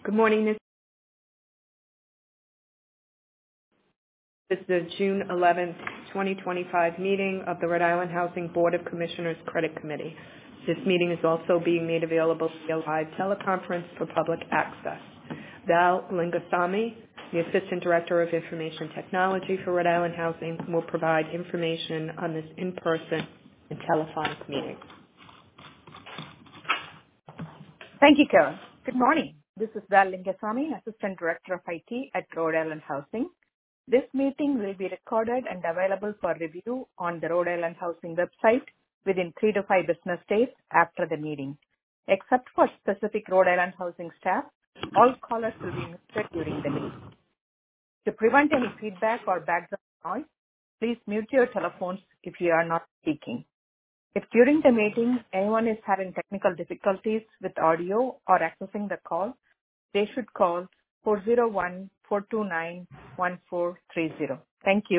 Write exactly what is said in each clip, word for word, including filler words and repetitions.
Good morning. This is the June eleventh, twenty twenty-five meeting of the Rhode Island Housing Board of Commissioners Credit Committee. This meeting is also being made available via live teleconference for public access. Val Lingasamy, the Assistant Director of Information Technology for Rhode Island Housing, will provide information on this in-person and telephonic meeting. Thank you, Karen. Good morning. This is Val Lingasamy, Assistant Director of I T at Rhode Island Housing. This meeting will be recorded and available for review on the Rhode Island Housing website within three to five business days after the meeting. Except for specific Rhode Island Housing staff, all callers will be muted during the meeting. To prevent any feedback or background noise, please mute your telephones if you are not speaking. If during the meeting anyone is having technical difficulties with audio or accessing the call, they should call four zero one, four two nine, one four three zero. Thank you.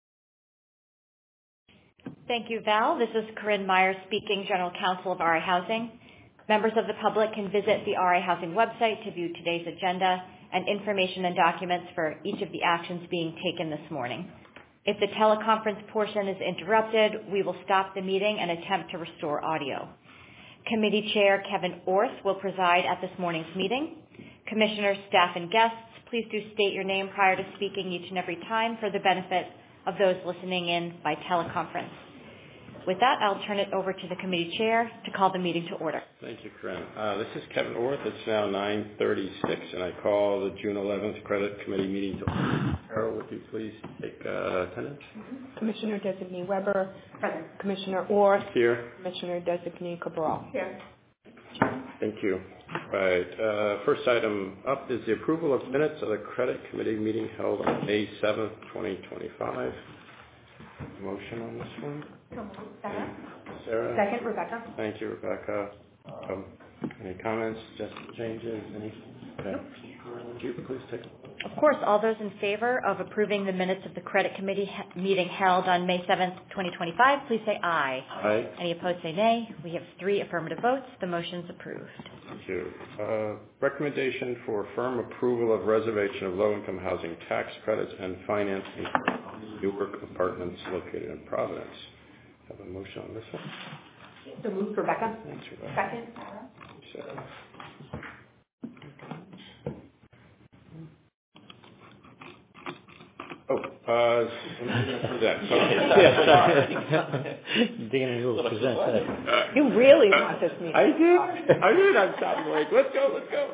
Thank you, Val. This is Corinne Myers speaking, General Counsel of R I Housing. Members of the public can visit the R I Housing website to view today's agenda and information and documents for each of the actions being taken this morning. If the teleconference portion is interrupted, we will stop the meeting and attempt to restore audio. Committee Chair Kevin Orth will preside at this morning's meeting. Commissioners, staff, and guests, please do state your name prior to speaking each and every time for the benefit of those listening in by teleconference. With that, I'll turn it over to the committee chair to call the meeting to order. Thank you, Corinne. Uh, this is Kevin Orth. It's now nine thirty-six, and I call the June eleventh Credit Committee meeting to order. Carol, would you please take uh, attendance? Mm-hmm. Commissioner Designee Weber. Present. Commissioner Orth. Here. Commissioner Designee Cabral. Here. Thank you. Right. Uh, first item up is the approval of minutes of the Credit Committee meeting held on May seventh, twenty twenty-five. Motion on this one? Sarah. Sarah? Second, Rebecca. Thank you, Rebecca. Um, any comments, just changes, anything? Okay. Nope. Would you please take Of course, all those in favor of approving the minutes of the Credit Committee he- meeting held on May seventh, twenty twenty-five, please say aye. Aye. Any opposed say nay. We have three affirmative votes. The motion's approved. Thank you. Uh, recommendation for firm approval of reservation of low-income housing tax credits and financing for Newark apartments located in Providence. Have a motion on this one? So moved, Rebecca. Thanks, Rebecca. Second, Sarah. Sarah. Oh, uh, present. Danny will present that. You really want this meeting. I did. I did. I'm sounding like, let's go, let's go.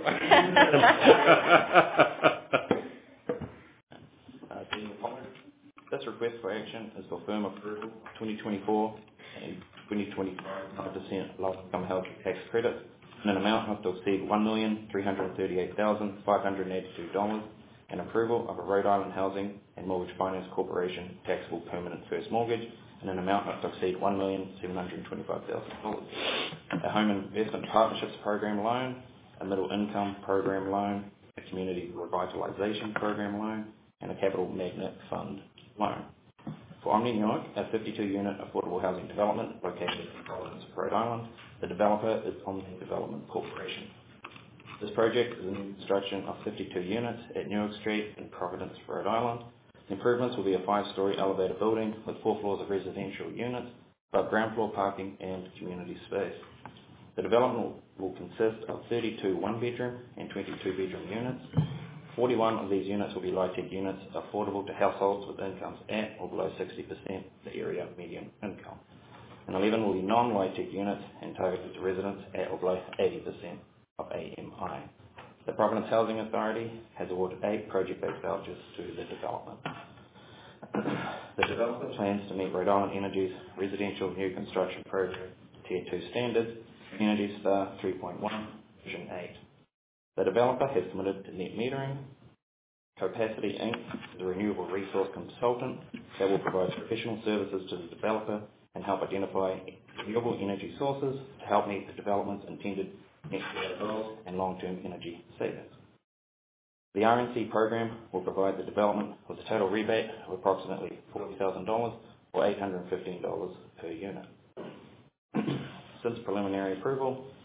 uh, this request for action is for firm approval twenty twenty-four and twenty twenty-five five percent low-income housing tax credit in an amount not to exceed one million three hundred thirty-eight thousand five hundred eighty-two dollars and approval of a Rhode Island Housing and Mortgage Finance Corporation taxable permanent first mortgage in an amount not to exceed one million seven hundred twenty-five thousand dollars. A home investment partnerships program loan, a middle income program loan, a community revitalization program loan, and a capital magnet fund loan. For Omni Newark, a fifty-two unit affordable housing development located in Providence, Rhode Island, the developer is Omni Development Corporation. This project is a new construction of fifty-two units at Newark Street in Providence, Rhode Island. The improvements will be a five-story elevator building with four floors of residential units, above ground floor parking and community space. The development will consist of thirty-two one-bedroom and twenty-two bedroom units. forty-one of these units will be low-tech units affordable to households with incomes at or below sixty percent of the area median income. And eleven will be non-low-tech units and targeted to residents at or below eighty percent of A M I. The Providence Housing Authority has awarded eight project-based vouchers to the development. The developer plans to meet Rhode Island Energy's residential new construction program Tier two standards, Energy Star three point one, Version eight. The developer has committed to net metering. Capacity Incorporated is a renewable resource consultant that will provide professional services to the developer and help identify renewable energy sources to help meet the development's intended net zero goals and long-term energy savings. The R N C program will provide the development with a total rebate of approximately forty thousand dollars or eight hundred fifteen dollars per unit. Since preliminary approval,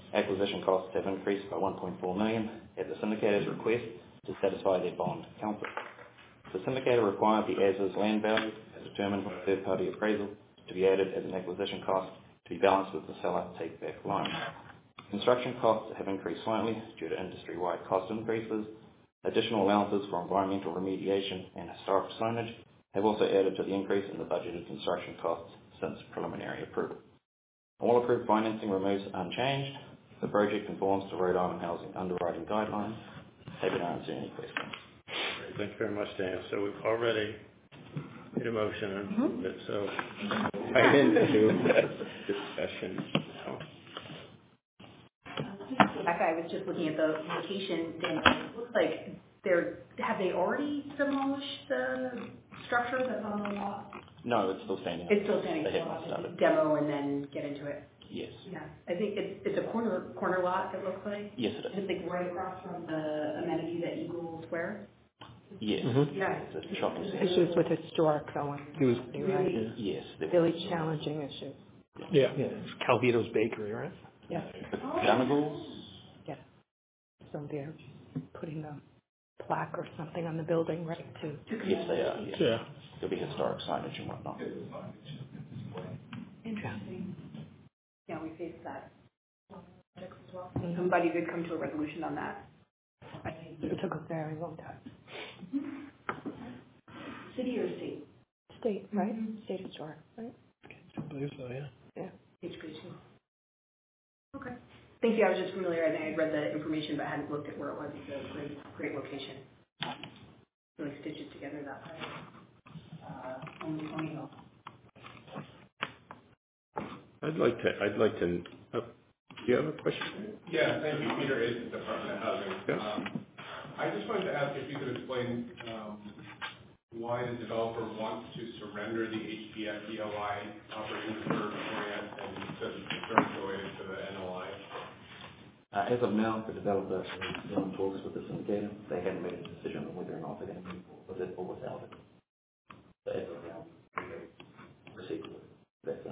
Acquisition costs have increased by one point four million dollars at the syndicator's request to satisfy their bond conflict. The syndicator required the as-is land value, as determined by a third-party appraisal, to be added as an acquisition cost to be balanced with the seller take-back loan. Construction costs have increased slightly due to industry-wide cost increases. Additional allowances for environmental remediation and historic signage have also added to the increase in the budgeted construction costs since preliminary approval. All approved financing remains unchanged. The project conforms to Rhode Island housing underwriting guidelines. Happy to answer any questions. Great. Thank you very much, Dan. So we've already made a motion and mm-hmm. it, so right into discussion now. Rebecca, I was just looking at the location, and it looks like they're, have they already demolished the structure that's on the lot? No, it's still standing. It's still standing. They haven't started. Demo and then get into it. Yes. Yeah, I think it's, it's a corner corner lot, it looks like. Yes, it is. It's like right across from the amenities at Eagle Square. Yes. Mm-hmm. Yeah. It's a shopping center. Issues with historic though. It was, right? yeah. Yes. Really challenging issues. Yeah. yeah. It's Calvito's Bakery, right? Yeah. Donegal's? Yeah. So they're putting a plaque or something on the building, right, too? Yes, they are. Yes. Yeah. There'll be historic signage and whatnot. Interesting. Yeah, we faced that as well. Mm-hmm. Somebody did come to a resolution on that. I think it took a very long time. Mm-hmm. City or state? State, right? Mm-hmm. State historic, right? I believe so, yeah. Yeah. H P two. Okay. Thank you. I was just familiar. I think I'd read the information, but hadn't looked at where it was. It's a great, great location. Really stitches together that way. Uh, only Tony Hill. I'd like to, I'd like to, uh, do you have a question? Yeah, thank you. Peter Ace, Department of Housing. Yes. Um, I just wanted to ask if you could explain um, why the developer wants to surrender the H P F D L I operating reserve grant and the concerns related to the N O I. Uh, as of now, the developer is still in talks with the syndicator. They haven't made a decision on whether or not they're going to move forward with it or without it. So as of now, we proceed with that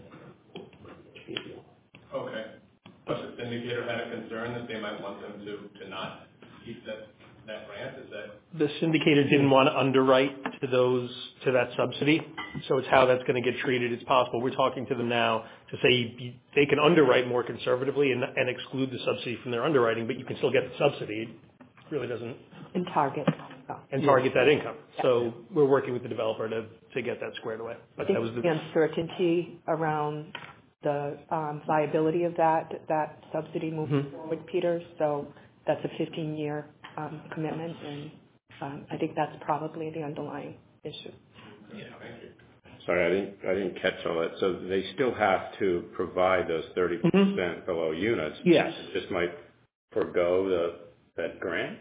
H P F D L I. Okay. But the syndicator had a concern that they might want them to, to not keep that, that grant? Is that? The syndicator didn't want to underwrite to those, to that subsidy. So it's how that's going to get treated. It's possible. We're talking to them now to say you, they can underwrite more conservatively and, and exclude the subsidy from their underwriting, but you can still get the subsidy. It really doesn't. And target. And target that income. So we're working with the developer to, to get that squared away. But that was the, the uncertainty around the um, viability of that that subsidy moving mm-hmm. forward, Peter. So that's a fifteen-year um, commitment, and um, I think that's probably the underlying issue. Yeah, thank you. Sorry, I didn't I didn't catch all that. So they still have to provide those thirty percent mm-hmm. below units. Yes. Just might forego the that grant.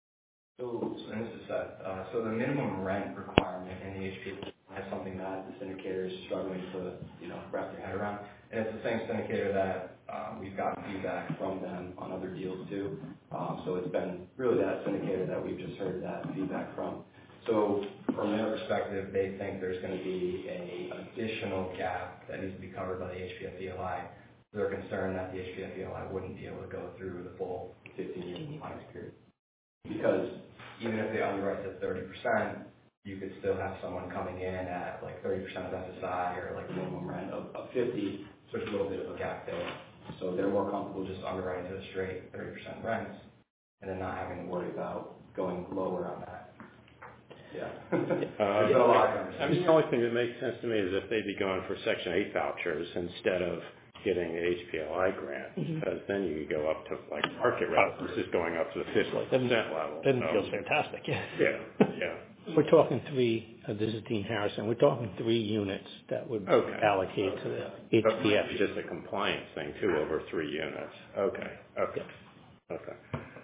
So, and this is Seth. Uh, so the minimum rent requirement in the H P is something that the syndicator is struggling to, you know, wrap their head around. And it's the same syndicator that um, we've gotten feedback from them on other deals too. Um, so it's been really that syndicator that we've just heard that feedback from. So from their perspective, they think there's going to be a additional gap that needs to be covered by the H P F D L I. They're concerned that the H P F D L I wouldn't be able to go through the full fifteen-year compliance period. Because even if they underwrite to thirty percent, you could still have someone coming in at like thirty percent of S S I or like minimum rent of, of fifty, so there's a little bit of a gap there. So they're more comfortable just underwriting to the straight thirty percent rents and then not having to worry about going lower on that. Yeah. uh, There's a lot of conversation. I mean, the only thing that makes sense to me is if they'd be going for Section eight vouchers instead of getting the H P L I grant, mm-hmm. because then you could go up to like market rate versus going up to the fifty percent level. Then it so, feels fantastic. Yeah. Yeah. Yeah. We're talking three, uh, this is Dean Harrison, we're talking three units that would okay. allocate to the H P F. It's just a compliance thing too, over three units. Okay. Okay. Yeah. Okay.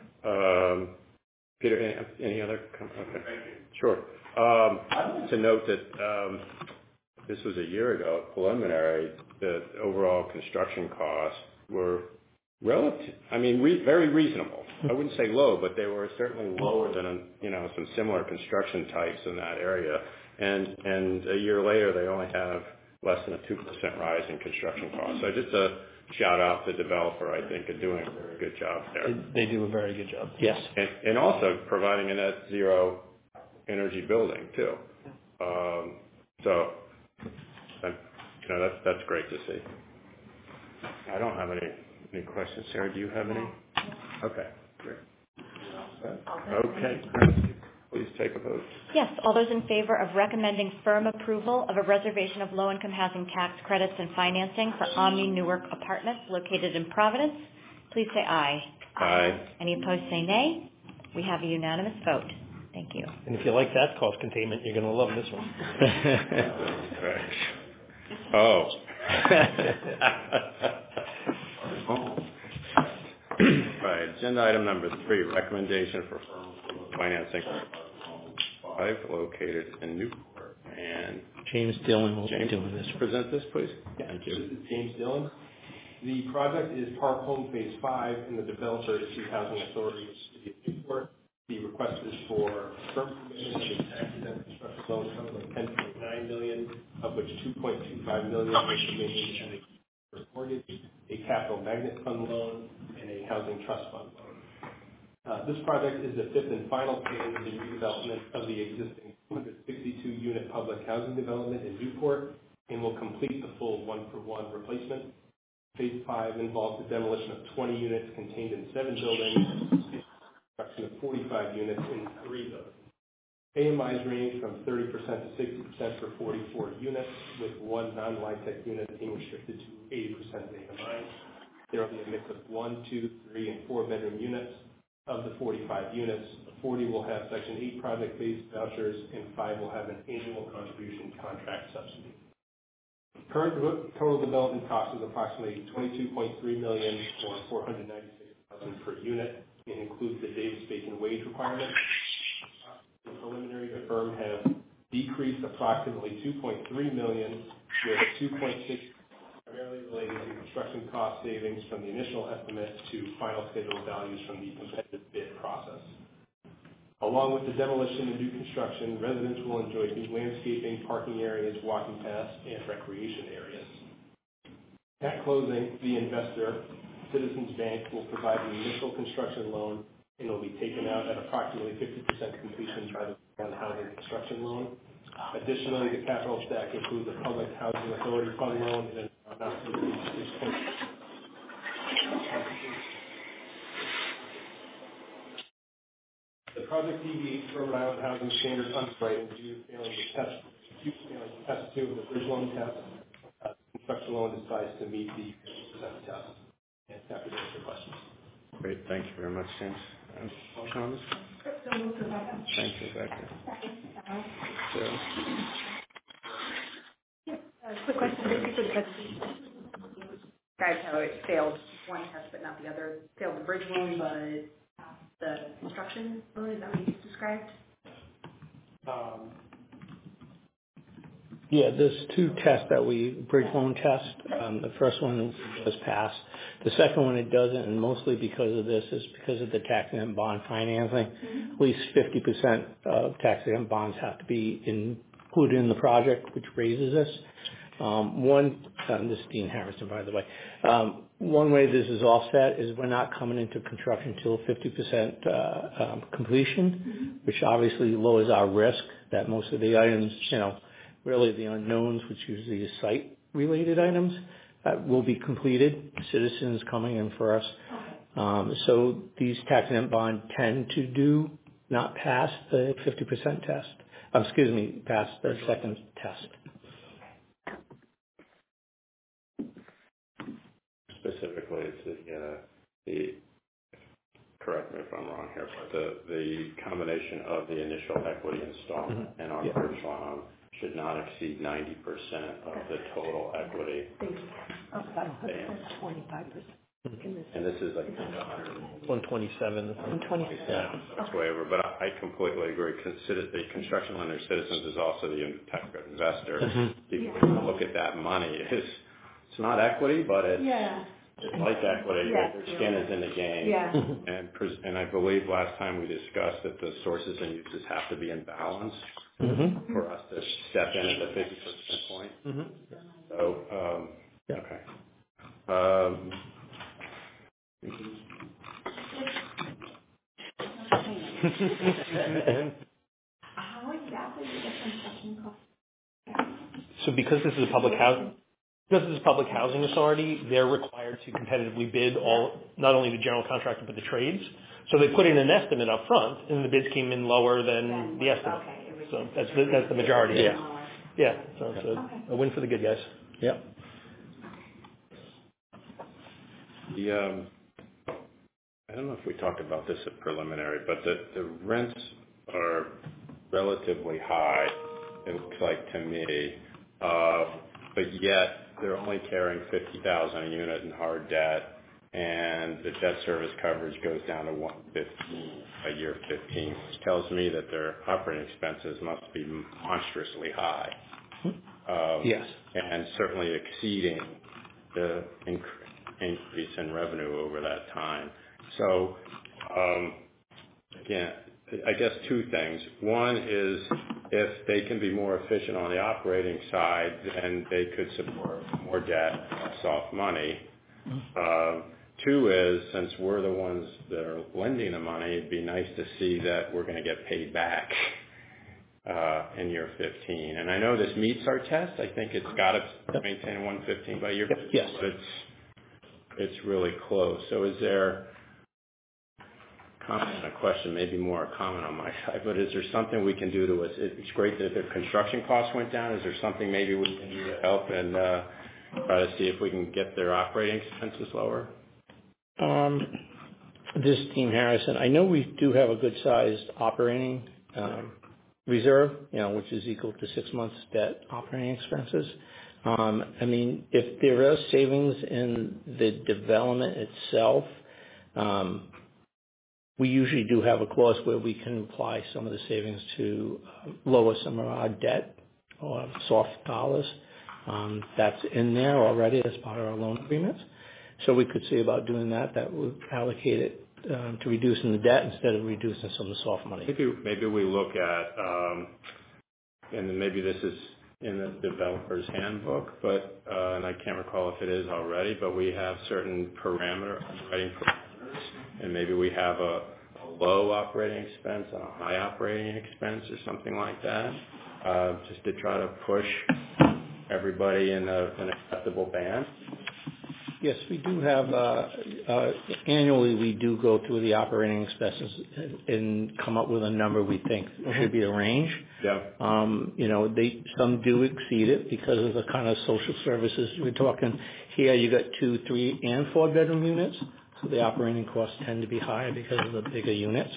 Um, Peter, any, any other? Com- okay. Sure. Um, I'd like to note that um, this was a year ago, preliminary, the overall construction costs were relative, I mean, re- very reasonable. I wouldn't say low, but they were certainly lower than, you know, some similar construction types in that area. And and a year later, they only have less than a two percent rise in construction costs. So just a shout out the developer, I think, are doing a very good job there. They do a very good job. Yes. And, and also providing a net zero energy building too. Um, so, you know, that's, that's great to see. I don't have any, any questions. Sarah, do you have any? Okay, great. Okay, please take a vote. Yes, all those in favor of recommending firm approval of a reservation of low-income housing tax credits and financing for Omni Newark Apartments located in Providence, please say aye. Aye. Any opposed, say nay. We have a unanimous vote. Thank you. And if you like that cost containment, you're going to love this one. Right. Oh. Right. Agenda item number three, recommendation for financing five located in Newport. And James Dillon will James, be doing this. Present this, please. Yeah, Thank you. This is James Dillon. The project is Park Home Phase five, and the developer is Chief Housing Authority of the City of Newport. The request is for firm permission of a tax-exempt construction loan totaling ten point nine million dollars, of which two point two five million dollars is remaining as a first mortgage, a capital magnet fund loan, and a housing trust fund loan. Uh, this project is the fifth and final phase of the redevelopment of the existing two hundred sixty-two unit public housing development in Newport and will complete the full one-for-one replacement. Phase five involves the demolition of twenty units contained in seven buildings and construction of forty-five units in three buildings. A M Is range from thirty percent to sixty percent for forty-four units, with one non-LIHTC unit being restricted to eighty percent of A M Is. There will be a mix of one, two, three, and four bedroom units. Of the forty-five units, forty will have Section eight project-based vouchers, and five will have an annual contribution contract subsidy. Current total development cost is approximately twenty-two point three million dollars or four hundred ninety-six thousand dollars per unit, and includes the Davis-Bacon wage requirement. The preliminary, the firm have decreased approximately two point three million dollars, with two point six primarily related to construction cost savings from the initial estimate to final schedule values from the competitive bid process. Along with the demolition and new construction, residents will enjoy new landscaping, parking areas, walking paths, and recreation areas. At closing, the investor, Citizens Bank, will provide the initial construction loan and will be taken out at approximately fifty percent completion by the one housing construction loan. Additionally, the capital stack includes a public housing authority fund loan and an amount to reach six point. The project deviates from Rhode Island Housing Standards underwriting due to failing to test, due to failing to test two of the bridge loan tests. Uh, construction loan is sized to meet the fifty percent test. And happy to answer questions. Great. Thank you very much, James. Um, Thomas? Thank you, Rebecca. Sarah? Uh, quick question, thank you for the presentation. Described how it failed one test but not the other. Failed the bridge loan, but the construction loan, is that what you described? Um, Yeah, there's two tests that we, bridge loan test. Um, the first one does pass. The second one it doesn't, and mostly because of this is because of the tax-exempt bond financing. Mm-hmm. At least fifty percent of tax-exempt bonds have to be included in the project, which raises this. Um, one, um, this is Dean Harrison, by the way. Um, one way this is offset is we're not coming into construction until fifty percent uh, um, completion, mm-hmm. which obviously lowers our risk that most of the items, you know, really the unknowns, which usually is site-related items, uh, will be completed. Citizens coming in for us. Um, so these tax-exempt bonds tend to do not pass the fifty percent test. Um, excuse me, pass the second test. Specifically, it's the, uh, the, correct me if I'm wrong here, but the, the combination of the initial equity installment mm-hmm. and our yeah. bridge loan should not exceed ninety percent of the total equity. Thank you. Okay, that's twenty-five percent. And this is like one twenty-seven. one twenty-seven. That's way over, but I completely agree. Consider the construction lender Citizens is also the tax credit investor. Mm-hmm. People yeah. look at that money. It's, it's not equity, but it's, yeah. it's like equity. Yeah. Their skin is in the game. Yeah. And, and I believe last time we discussed that the sources and uses have to be in balance. Mm-hmm. For us to step in at the fifty percent point. Mm-hmm. So, um, yeah. okay. Um, How exactly do you get construction costs? So because this is a public housing, because this is a public housing authority, they're required to competitively bid all, not only the general contractor, but the trades. So they put in an estimate up front, and the bids came in lower than the estimate. So that's the, that's the majority. Yeah. Yeah, so it's a, a win for the good guys. Yep. The, um, I don't know if we talked about this at preliminary, but the, the rents are relatively high, it looks like to me, uh, but yet they're only carrying fifty thousand dollars a unit in hard debt, and the debt service coverage goes down to one fifteen a year fifteen, which tells me that their operating expenses must be monstrously high. Um, Yes. And certainly exceeding the inc- increase in revenue over that time. So, um, again, I guess two things. One is if they can be more efficient on the operating side, then they could support more debt, soft money. Uh, two is, since we're the ones that are lending the money, it'd be nice to see that we're going to get paid back uh, in year fifteen. And I know this meets our test. I think it's got to maintain one fifteen by year fifteen. Yes. But it's, it's really close. So is there comment on a question, maybe more a comment on my side, but is there something we can do to us? It's great that their construction costs went down. Is there something maybe we can do to help and uh, try to see if we can get their operating expenses lower? Um, this is Dean Harrison. I know we do have a good-sized operating um, reserve, you know, which is equal to six months debt operating expenses. Um, I mean, if there are savings in the development itself, um, we usually do have a clause where we can apply some of the savings to uh, lower some of our debt or soft dollars. Um, that's in there already as part of our loan agreements. So we could see about doing that. That would allocate it um, to reducing the debt instead of reducing some of the soft money. Maybe maybe we look at, um, and then maybe this is in the developer's handbook, but uh, and I can't recall if it is already, but we have certain parameter underwriting parameters, and maybe we have a, a low operating expense and a high operating expense or something like that, uh, just to try to push everybody in a, an acceptable band. Yes, we do have, uh, uh, annually we do go through the operating expenses and, and come up with a number we think mm-hmm. should be the range. Yeah. Um, you know, they, some do exceed it because of the kind of social services we're talking. Here you got two, three, and four bedroom units. So the operating costs tend to be higher because of the bigger units.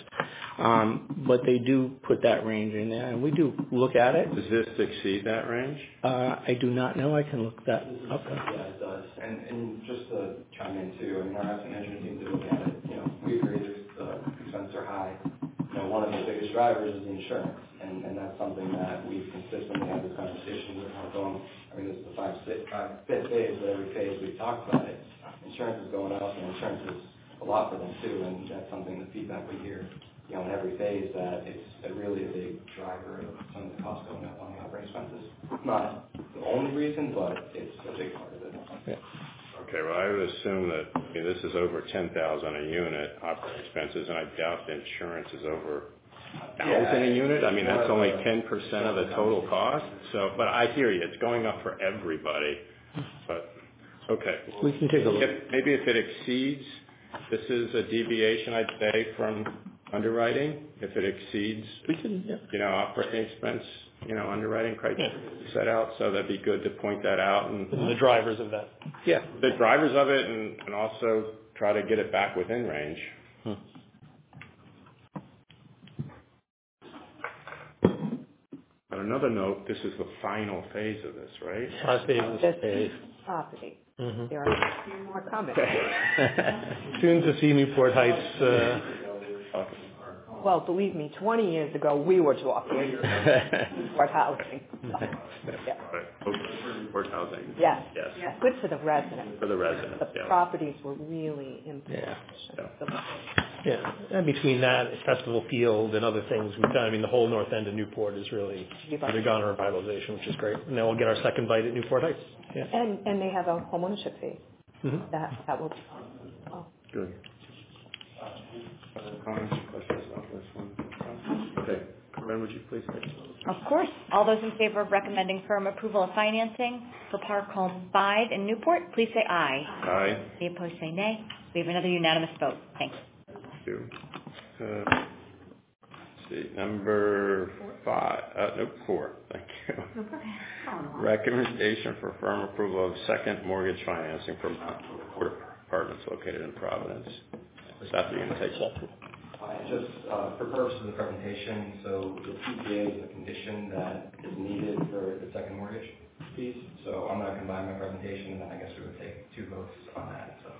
Um, but they do put that range in there, and we do look at it. Does this exceed that range? Uh, I do not know. I can look that up. Yeah, it does. And, and just to chime in too, I mean, our asset management team did look at it. You know, we agree that the expenses are high. You know, one of the biggest drivers is the insurance, and, and that's something that we've consistently had this conversation with. How come? I mean, this is the five, six, five, fifth phase, but every phase we've talked about it. Insurance is going up, and insurance is a lot for them too, and that's something, the feedback we hear, you know, in every phase, that it's a really a big driver of some of the costs going up on the operating expenses. Not the only reason, but it's a big part of it. Yeah. Okay, well, I would assume that, I mean, this is over ten thousand a unit operating expenses, and I doubt the insurance is over a thousand a unit. I mean, that's only ten percent of the total cost. So, but I hear you, it's going up for everybody. But okay, We can take a look. If, maybe if it exceeds, this is a deviation, I'd say, from underwriting. If it exceeds, We can, yeah. you know, operating expense, you know, underwriting criteria Yeah. set out, so that'd be good to point that out. And The drivers of that. Yeah. the drivers of it, and, and also try to get it back within range. Hmm. On another note, this is the final phase of this, right? Last phase is This phase. is property. Mm-hmm. There are a few more comments. Soon to see Newport Heights. Uh, Well, believe me, twenty years ago, we were talking Newport housing. Yeah. Right. Okay. Work housing. Yes. Yes. Yeah. Good for the residents. For the residents, The yeah. properties were really in Yeah. position. yeah, and between that, Festival Field and other things, we've done. I mean, the whole north end of Newport is really undergone revitalization, which is great. And then we'll get our second bite at Newport Heights. Yeah. And, and they have a homeownership fee. Mhm. That, that will be oh. Good. Other comments or questions about this one? Okay. Corinne, would you please take it? Of course. All those in favor of recommending firm approval of financing for Park Home five in Newport, please say aye. Aye. Any opposed, say nay. We have another unanimous vote. Thanks. Thank you. Uh, let's see, number five, uh, nope, four. Thank you. Recommendation for firm approval of second mortgage financing for Mount Hope Apartments located in Providence. Is that the going to take that? Uh, Just uh, for purposes of the presentation, so the T P A is a condition that is needed for the second mortgage piece. So I'm going to combine my presentation, and then I guess we would take two votes on that. So,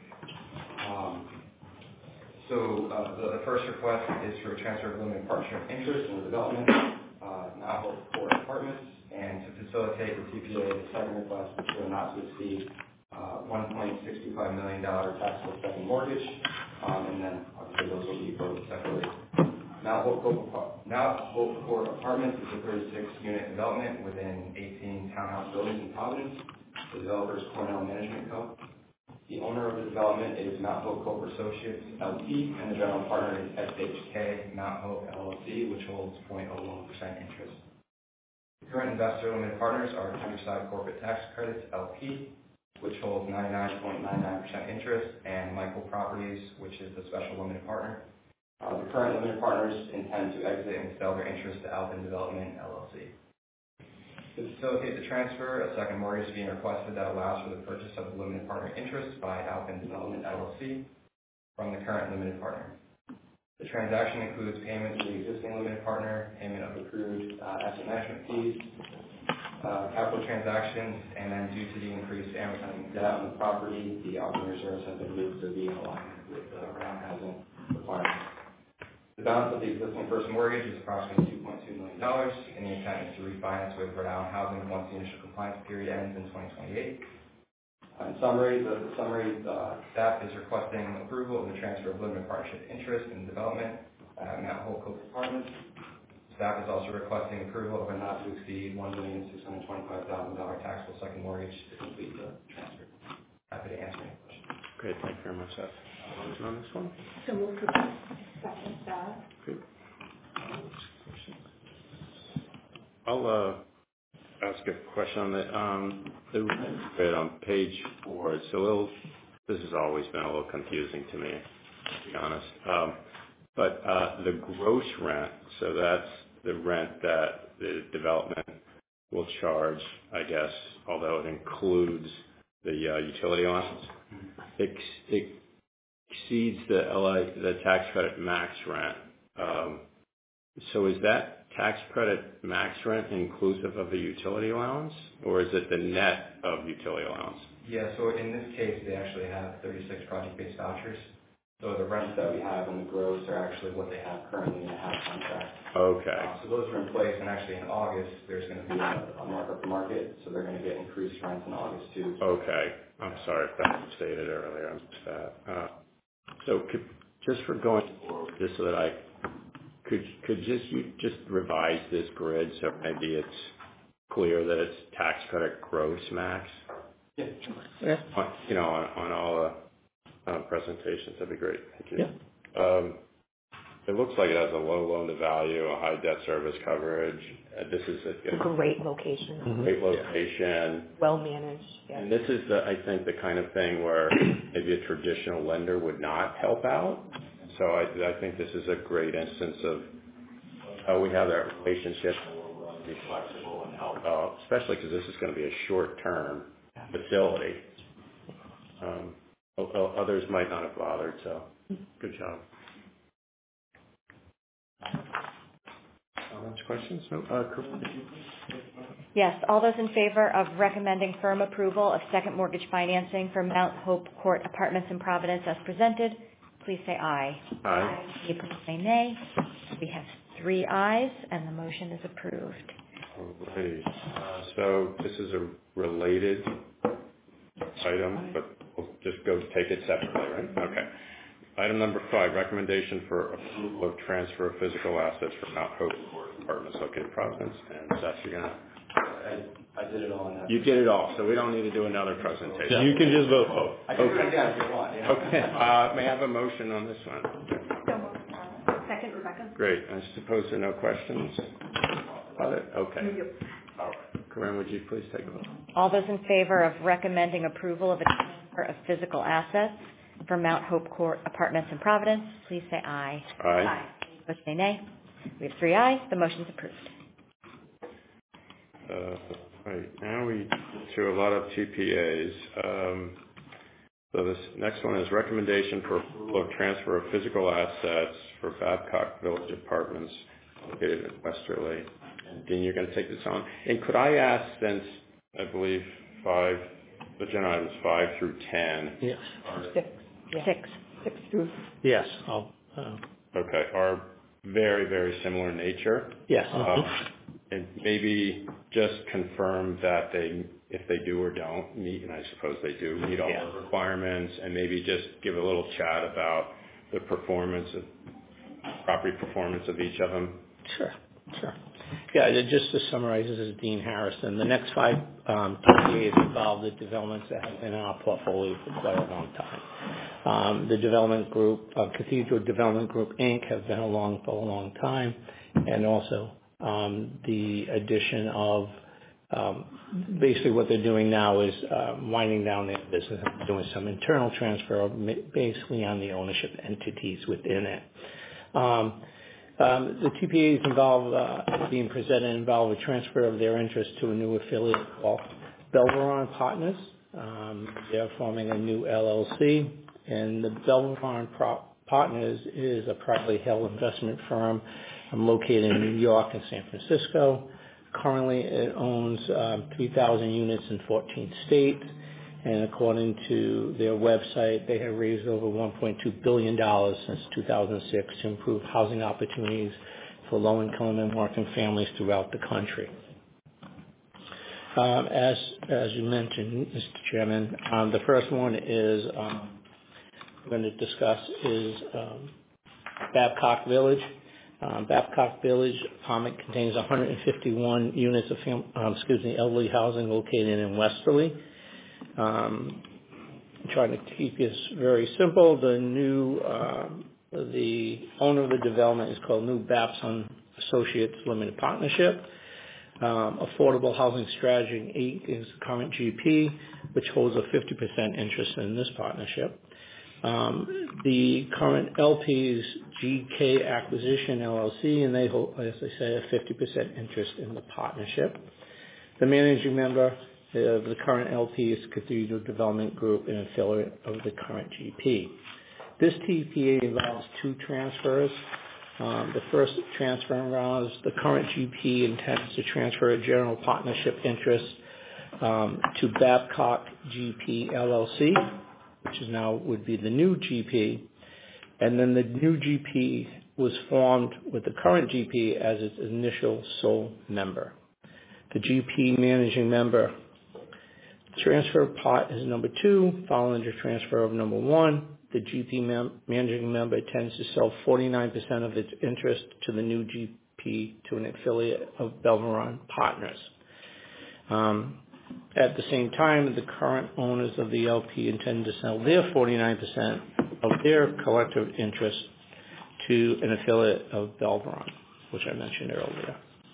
um, so uh, the, the first request is for a transfer of limited partnership interest in the development, uh, not for apartments, and to facilitate the T P A, the second request is for not to exceed uh, one point six five million dollars taxable second mortgage, um, and then obviously those will be voted separately. Now, Hope Court Apartments is a thirty-six unit development within eighteen townhouse buildings in Providence. The developer is Cornell Management Co. The owner of the development is Mount Hope Cope Associates L P, and the general partner is S H K Mount Hope L L C, which holds zero point zero one percent interest. The current investor limited partners are Countryside Corporate Tax Credits L P, which holds ninety-nine point nine nine percent interest, and Michael Properties, which is the special limited partner. Uh, the current limited partners intend to exit and sell their interest to Alpin Development L L C. To facilitate the transfer, a second mortgage is being requested that allows for the purchase of the limited partner interest by Alpin Development L L C from the current limited partner. The transaction includes payment to the existing limited partner, payment of accrued uh, asset management fees, uh, capital transactions, and then due to the increased amortizing debt on the property, the operating reserves have been moved to be in alignment with the uh, Rhode Island housing requirements. The balance of the existing first mortgage is approximately two point two million dollars, and the intent is to refinance with Rhode Island Housing once the initial compliance period ends in twenty twenty-eight. Uh, in summary, the, the summary uh, staff is requesting approval of the transfer of limited partnership interest in development at Mount Hope Cope Apartments. Staff is also requesting approval of a not to exceed one million six hundred twenty-five thousand dollars taxable second mortgage to complete the transfer. Happy to answer any questions. Great, thank you very much, Seth. Motion on this one? So move to second that. Good. I'll uh, ask a question on the um, the rent on page four. It's a little. This has always been a little confusing to me, to be honest. Um, but uh, the gross rent, so that's the rent that the development will charge, I guess, although it includes the uh, utility allowance. It, it exceeds the L I, the tax credit max rent. Um, so is that tax credit max rent inclusive of the utility allowance, or is it the net of utility allowance? Yeah, so in this case, they actually have thirty-six project-based vouchers. So the rents that we have and the gross are actually what they have currently in the house contract. Okay. Uh, so those are in place, and actually in August, there's going to be a, a markup to market, so they're going to get increased rents in August too. Okay. I'm sorry if that was stated earlier. I missed that. Uh, so could, just for going forward, just so that I could could just you just revise this grid so maybe it's clear that it's tax credit gross max. Yeah. Yeah. On, you know, on, on all the uh, presentations, that'd be great. Thank you. Yeah. Um, it looks like it has a low loan to value, a high debt service coverage. Uh, this is a, a Great location, Mhm. great location. well managed, yeah. And this is the, I think, the kind of thing where maybe a traditional lender would not help out. So I, I think this is a great instance of how we have that relationship and we're willing to be flexible and help out, especially because this is going to be a short-term facility. Um, o- o- others might not have bothered, so good job. Comments, questions? No, uh, Corinne, did you- Yes, all those in favor of recommending firm approval of second mortgage financing for Mount Hope Court Apartments in Providence as presented, please say aye. Aye. Any opposed, say nay. We have three ayes, and the motion is approved. All right. Uh, so this is a related item, but we'll just go take it separately, right? Okay. Item number five, recommendation for approval of transfer of physical assets from Mount Hope Court Apartments located in Providence. And Seth, you're going to I, I did it all in that. You did it all, so we don't need to do another presentation. You can just vote for. I can do it again if you want. Yeah. Okay, uh, may I have a motion on this one? Second, Rebecca? Great, I suppose there are no questions about it? Okay. All right. Corinne, would you please take a vote? All those in favor of recommending approval of a transfer of physical assets from Mount Hope Court Apartments in Providence, please say aye. Aye. Opposed, say nay. We have three ayes. The motion's approved. Uh, right, now we get to a lot of T P As. Um, so this next one is recommendation for approval of transfer of physical assets for Babcock Village Apartments located in Westerly. And Dean, you're going to take this on. And could I ask, since I believe five, agenda items five through ten. Yes. Six. Yeah. Six. Six through. Yes. I'll, uh, Okay, are very, very similar in nature. yes. Um, and maybe just confirm that they, if they do or don't meet, and I suppose they do, meet all Yeah. the requirements, and maybe just give a little chat about the performance of, property performance of each of them. Sure. Sure. Yeah, just to summarize, this is Dean Harrison. The next five um, T P As involve the developments that have been in our portfolio for quite a long time. Um, the development group, uh, Cathedral Development Group, Incorporated, have been along for a long time, and also um, the addition of um, basically what they're doing now is uh, winding down their business and doing some internal transfer, basically on the ownership entities within it. Um, Um, the T P As involve, uh, being presented involve a transfer of their interest to a new affiliate called Belveron Partners. Um, they're forming a new L L C, and the Belveron Pro- Partners is a privately held investment firm um, located in New York and San Francisco. Currently, it owns um, three thousand units in fourteen states. And according to their website, they have raised over one point two billion dollars since two thousand six to improve housing opportunities for low-income and working families throughout the country. Um, as as you mentioned, Mister Chairman, um, the first one is um, we're going to discuss is um, Babcock Village. Um, Babcock Village apartment contains one hundred fifty-one units of fam- um, excuse me, elderly housing located in Westerly. Um, I'm trying to keep this very simple. The new, uh, the owner of the development is called New Babson Associates Limited Partnership. Um, Affordable Housing Strategy Incorporated is the current G P, which holds a fifty percent interest in this partnership. Um, the current L P is G K Acquisition L L C, and they hold, as I say, a fifty percent interest in the partnership. The managing member of the current L P is Cathedral Development Group, an affiliate of the current G P. This T P A involves two transfers. Um, the first transfer involves the current G P intends to transfer a general partnership interest um, to Babcock G P L L C, which is now would be the new G P, and then the new G P was formed with the current G P as its initial sole member. The G P managing member transfer pot is number two, following the transfer of number one. The G P mem- managing member intends to sell forty-nine percent of its interest to the new G P to an affiliate of Belveron Partners. Um, at the same time, the current owners of the L P intend to sell their forty-nine percent of their collective interest to an affiliate of Belveron, which I mentioned earlier.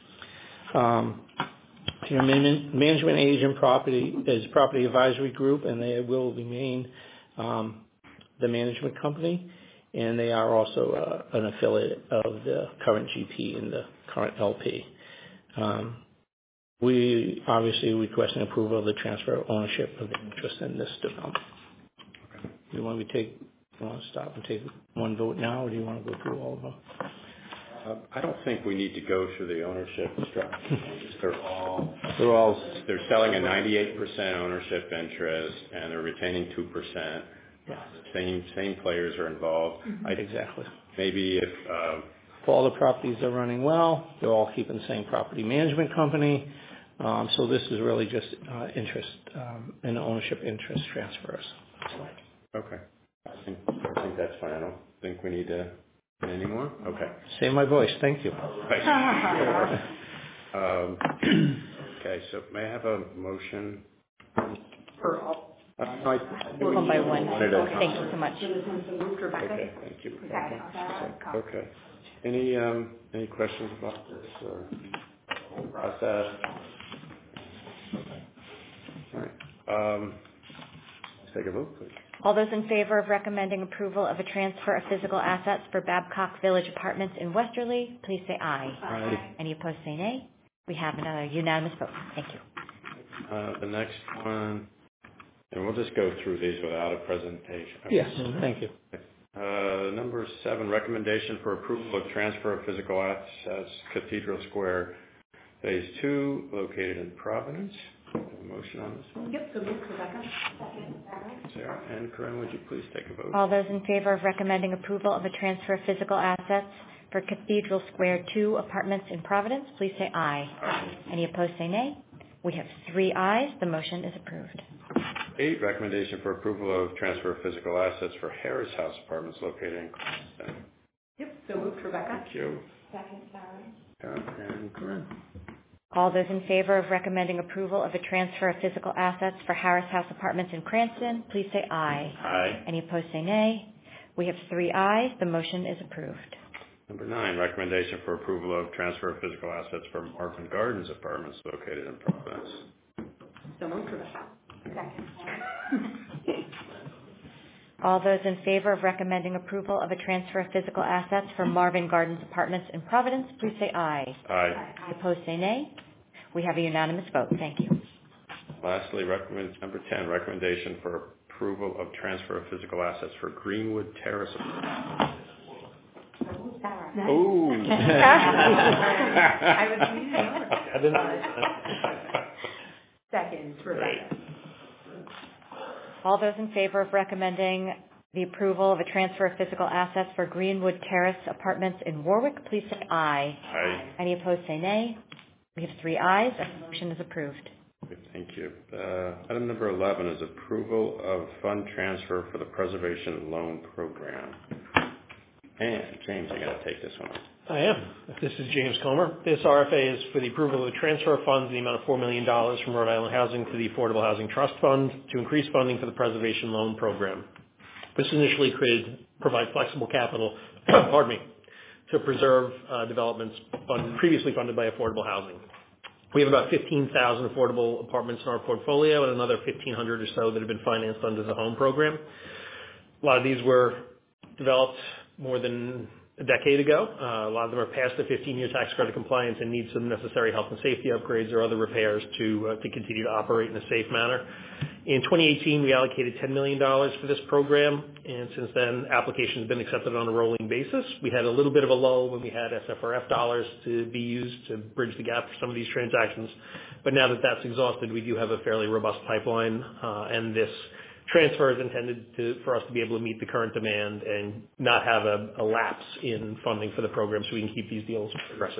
Um, Your management agent property is Property Advisory Group, and they will remain um, the management company, and they are also uh, an affiliate of the current G P and the current L P. Um, we obviously requesting approval of the transfer of ownership of the interest in this development. Okay. Do you want me to take? You want to stop and take one vote now, or do you want to go through all of them? Uh, I don't think we need to go through the ownership structure. They're all, they're all, they're selling a ninety-eight percent ownership interest, and they're retaining two percent. Yeah. Same, same players are involved. Mm-hmm. I, exactly. Maybe if, uh, if all the properties are running well, they're all keeping the same property management company. Um, so this is really just uh, interest um, and ownership interest transfers. Okay. I think, I think that's fine. I don't think we need to any more? Okay. Save my voice. Thank you. Right. um, Okay, so may I have a motion? For all. Uh, no, I- I do One by need one. one at a time. Thank you so much. So moved, Rebecca? Okay, thank you. Second. Okay. Any, um, any questions about this or process? All right. Um, let's take a vote, please. All those in favor of recommending approval of a transfer of physical assets for Babcock Village Apartments in Westerly, please say aye. Aye. Any opposed, say nay. We have another unanimous vote. Thank you. Uh, the next one, and we'll just go through these without a presentation. Okay. Yes, thank you. Uh, number seven, recommendation for approval of transfer of physical assets, Cathedral Square, Phase Two, located in Providence. Have a motion on this one? Yep, so moved, Rebecca? Second. Sarah and Corinne, would you please take a vote? All those in favor of recommending approval of a transfer of physical assets for Cathedral Square Two Apartments in Providence, please say aye. Aye. Any opposed, say nay. We have three ayes. The motion is approved. Eight, recommendation for approval of transfer of physical assets for Harris House Apartments located in Cranston. Yep, so moved, Rebecca? Thank you. Second, Sarah. Sarah and Corinne. All those in favor of recommending approval of a transfer of physical assets for Harris House Apartments in Cranston, please say aye. Aye. Any opposed, say nay. We have three ayes. The motion is approved. Number nine, recommendation for approval of transfer of physical assets for Marvin Gardens Apartments located in Providence. So moved, Rebecca? Second. All those in favor of recommending approval of a transfer of physical assets for Marvin Gardens Apartments in Providence, please say aye. Aye. Any opposed, say nay. We have a unanimous vote. Thank you. Lastly, recommend, number ten, recommendation for approval of transfer of physical assets for Greenwood Terrace. Ooh. I was reading I didn't- Second, Rebecca. All those in favor of recommending the approval of a transfer of physical assets for Greenwood Terrace Apartments in Warwick, please say aye. Aye. Any opposed, say nay. We have three ayes, and the motion is approved. Okay, thank you. Uh, item number eleven is approval of fund transfer for the Preservation Loan Program. And James, I got to take this one. I am. This is James Comer. This R F A is for the approval of the transfer of funds in the amount of four million dollars from Rhode Island Housing to the Affordable Housing Trust Fund to increase funding for the Preservation Loan Program. This initially created, provide flexible capital, pardon me, to preserve uh, developments fund, previously funded by affordable housing. We have about fifteen thousand affordable apartments in our portfolio and another fifteen hundred or so that have been financed under the HOME program. A lot of these were developed more than a decade ago. Uh, a lot of them are past the fifteen-year tax credit compliance and need some necessary health and safety upgrades or other repairs to uh, to continue to operate in a safe manner. In twenty eighteen, we allocated ten million dollars for this program, and since then, applications have been accepted on a rolling basis. We had a little bit of a lull when we had S F R F dollars to be used to bridge the gap for some of these transactions, but now that that's exhausted, we do have a fairly robust pipeline, uh, and this transfer is intended to, for us to be able to meet the current demand and not have a, a lapse in funding for the program so we can keep these deals progressing.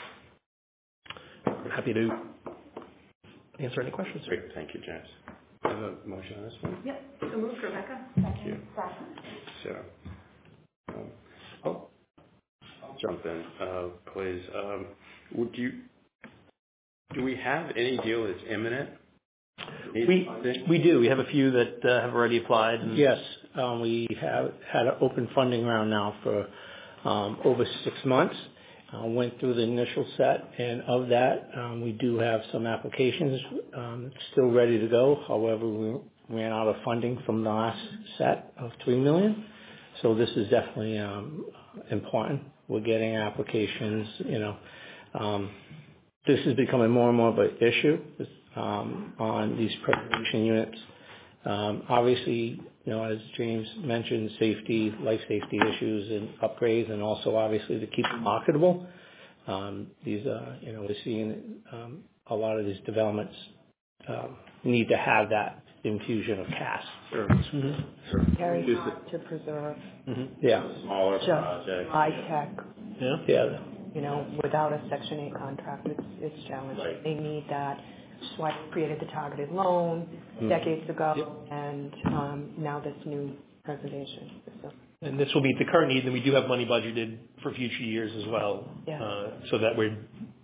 I'm happy to answer any questions. Great, thank you, James. I have a motion on this one. Yep, so moved, Rebecca. Thank you. So, um, I'll, I'll jump in, uh, please. Um, would you, do we have any deal that's imminent? We, we do. We have a few that uh, have already applied. And Yes, um, we have had an open funding round now for um, over six months. Uh, went through the initial set, and of that, um, we do have some applications um, still ready to go. However, we ran out of funding from the last set of three million dollars. So this is definitely um, important. We're getting applications. You know, um, this is becoming more and more of an issue um, on these preservation units. Um, obviously, you know, as James mentioned, safety, life safety issues and upgrades, and also obviously to keep them marketable. Um, these, uh, you know, we're seeing um, a lot of these developments um, need to have that infusion of cash. Sure. Mm-hmm. Sure. Very Use hard to preserve, Mm-hmm. Yeah. Smaller just projects. high tech, yeah. Yeah. you know, without a Section eight contract, it's, it's challenging. Right. They need that. That's why we created the targeted loan Mm. decades ago, Yep. and um, now this new preservation. So, And this will meet the current need, and we do have money budgeted for future years as well, Yeah. uh, so that we're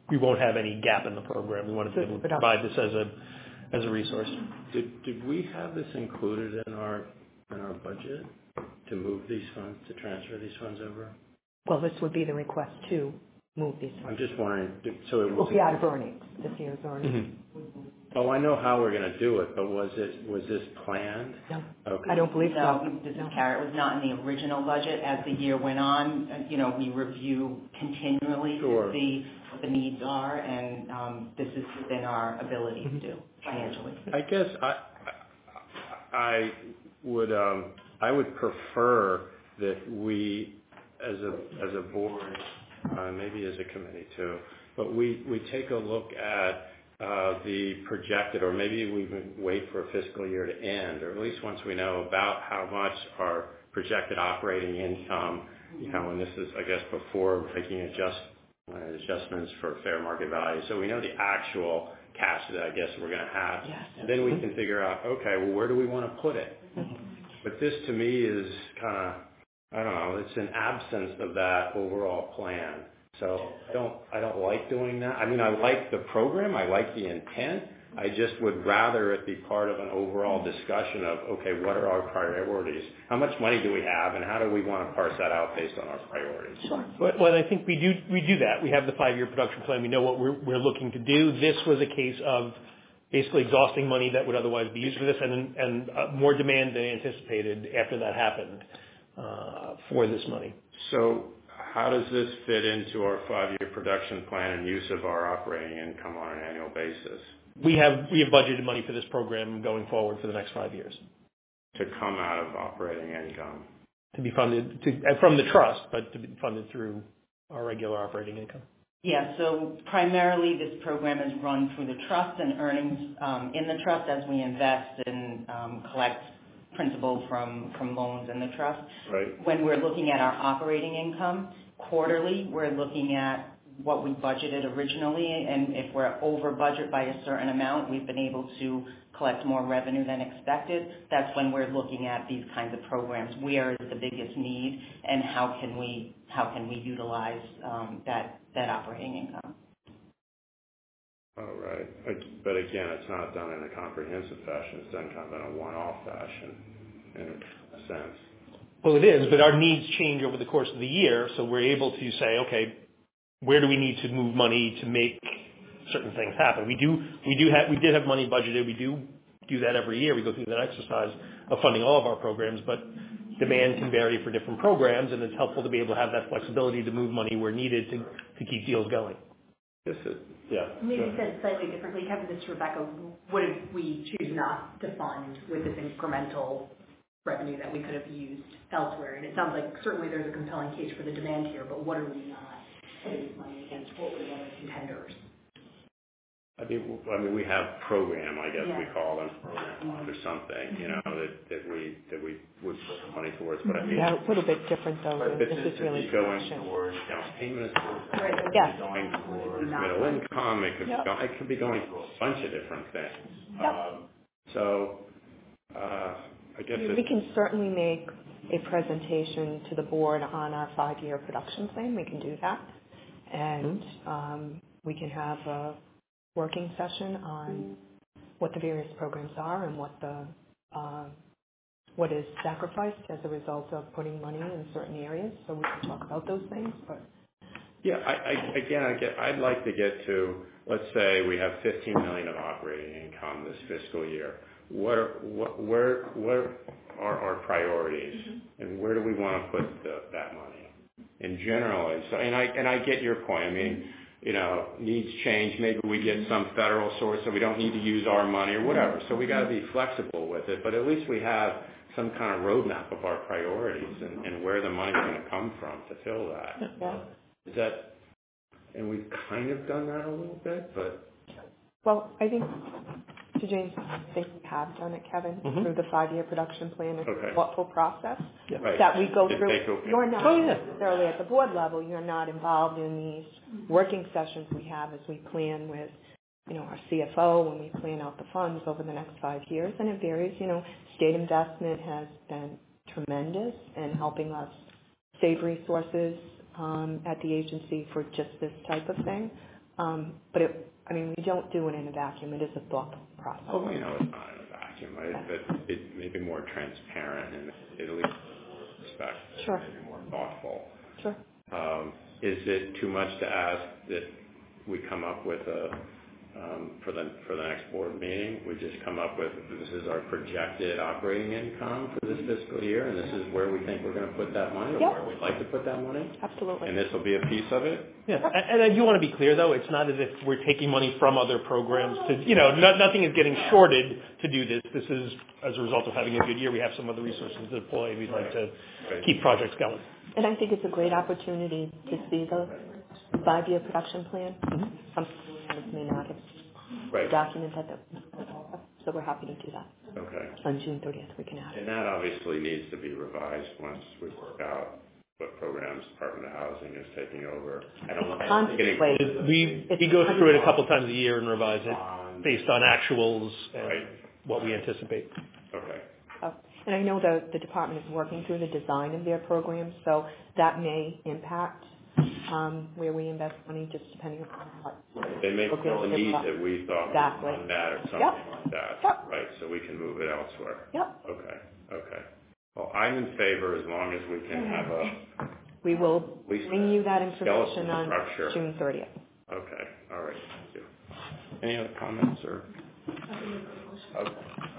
we won't have any gap in the program. We wanted to be able to provide this as a as a resource. Did did we have this included in our in our budget to move these funds, to transfer these funds over? Well, this would be the request to move these I'm funds. just wondering, so it It will was... be out of earnings, this year's earnings. Mm-hmm. Oh, I know how we're going to do it, but was it, was this planned? No, Okay. I don't believe No, so. this is No. Kara. It was not in the original budget. As the year went on, uh, you know, we review continually Sure. to see what the needs are, and um, this is within our ability to do financially. I guess I, I would, um, I would prefer that we, as a, as a board, uh, maybe as a committee too, but we, we take a look at uh, the projected, or maybe we even wait for a fiscal year to end, or at least once we know about how much our projected operating income, you know, and this is, I guess, before making adjust, uh, adjustments for fair market value. So we know the actual cash that I guess we're going to have. Yes. And then we can figure out, okay, well, where do we want to put it? But this to me is kind of, I don't know, it's an absence of that overall plan. So I don't, I don't like doing that. I mean, I like the program, I like the intent. I just would rather it be part of an overall discussion of, okay, what are our priorities? How much money do we have, and how do we want to parse that out based on our priorities? Sure. Well, well, I think we do we do that. We have the five-year production plan. We know what we're we're looking to do. This was a case of basically exhausting money that would otherwise be used for this, and and uh, more demand than anticipated after that happened uh, for this money. So how does this fit into our five-year production plan and use of our operating income on an annual basis? We have we have budgeted money for this program going forward for the next five years To come out of operating income? to be funded to, uh, from the trust, but to be funded through our regular operating income. Yeah, so primarily this program is run through the trust and earnings um, in the trust as we invest and um, collect principal from, from loans in the trust. Right. When we're looking at our operating income, quarterly, we're looking at what we budgeted originally, and if we're over budget by a certain amount, we've been able to collect more revenue than expected. That's when we're looking at these kinds of programs. Where is the biggest need, and how can we how can we utilize um, that that operating income? All right. But again, it's not done in a comprehensive fashion. It's done kind of in a one-off fashion, in a sense. Well, it is, but our needs change over the course of the year, so we're able to say, okay, where do we need to move money to make certain things happen? We do, we do have, we did have money budgeted. We do do that every year. We go through that exercise of funding all of our programs, but demand can vary for different programs, and it's helpful to be able to have that flexibility to move money where needed to, to keep deals going. This is, yeah. Maybe sure. said slightly differently, Kevin, this is Rebecca. What if we choose not to fund with this incremental revenue that we could have used elsewhere? And it sounds like certainly there's a compelling case for the demand here, but what are we not putting money against? What were the other contenders? I mean, I mean, we have program, I guess Yeah. we call them, program or something, you know, that, that we that we would put money towards. But I mean, Yeah, a little bit different though. but This this is really could be going fashion. towards down payments, Right. it could Yes. be going towards middle income, it could Yep. be going, it could be going to a bunch of different things. Yep. Um, so, uh, I guess We it's, can certainly make a presentation to the board on our five-year production plan. We can do that. And um, we can have a working session on what the various programs are and what the uh, what is sacrificed as a result of putting money in certain areas. So we can talk about those things. But yeah, I, I, again, I get, I'd like to get to, let's say we have fifteen million of operating income this fiscal year. What are, what, where, where are our priorities, mm-hmm. and where do we want to put the, that money? And generally, so, and I, and I get your point. I mean, you know, needs change. Maybe we get some federal source, so we don't need to use our money or whatever. So we got to be flexible with it. But at least we have some kind of roadmap of our priorities and, and where the money's going to come from to fill that. yeah. Is that, and we've kind of done that a little bit, but. Well, I think, to James, I think we have done it, Kevin, Mm-hmm. through the five-year production plan. It's Okay. a thoughtful process Yeah. Right. that we go Did through. they go- You're not Oh, yeah. necessarily at the board level. You're not involved in these working sessions we have as we plan with, you know, our C F O when we plan out the funds over the next five years. And it varies. You know, state investment has been tremendous in helping us save resources um, at the agency for just this type of thing. Um, but it, I mean, we don't do it in a vacuum. It is a thoughtful process. Oh, we know it's not in a vacuum, right? But it may be more transparent and at least respect. Sure. Maybe more thoughtful. Sure. Um, is it too much to ask that we come up with a Um, for the for the next board meeting, we just come up with, this is our projected operating income for this fiscal year, and this is where we think we're going to put that money, or yep. where we'd like to put that money? Absolutely. And this will be a piece of it? Yeah, and I do want to be clear, though, it's not as if we're taking money from other programs to, you know, no, nothing is getting shorted to do this. This is as a result of having a good year. We have some other resources to deploy. We'd like to right. keep projects going. And I think it's a great opportunity to see the five-year production plan. Mm-hmm. Some people may not have right. documented that, so we're happy to do that. Okay. On June thirtieth, we can add it. And that obviously needs to be revised once we work out what programs Department of Housing is taking over. I don't know. Constantly. We, we go through it a couple times a year and revise it based on actuals and right. what we anticipate. Okay. Uh, and I know the, the department is working through the design of their program, so that may impact um, where we invest money, just depending on what. They may fill a need that we thought exactly. on that or something yep. like that. Yep. Right, so we can move it elsewhere. Yep. Okay, okay. Well, I'm in favor as long as we can have a... We will bring you that information on structure. June thirtieth. Okay, all right, thank you. Any other comments or? Okay.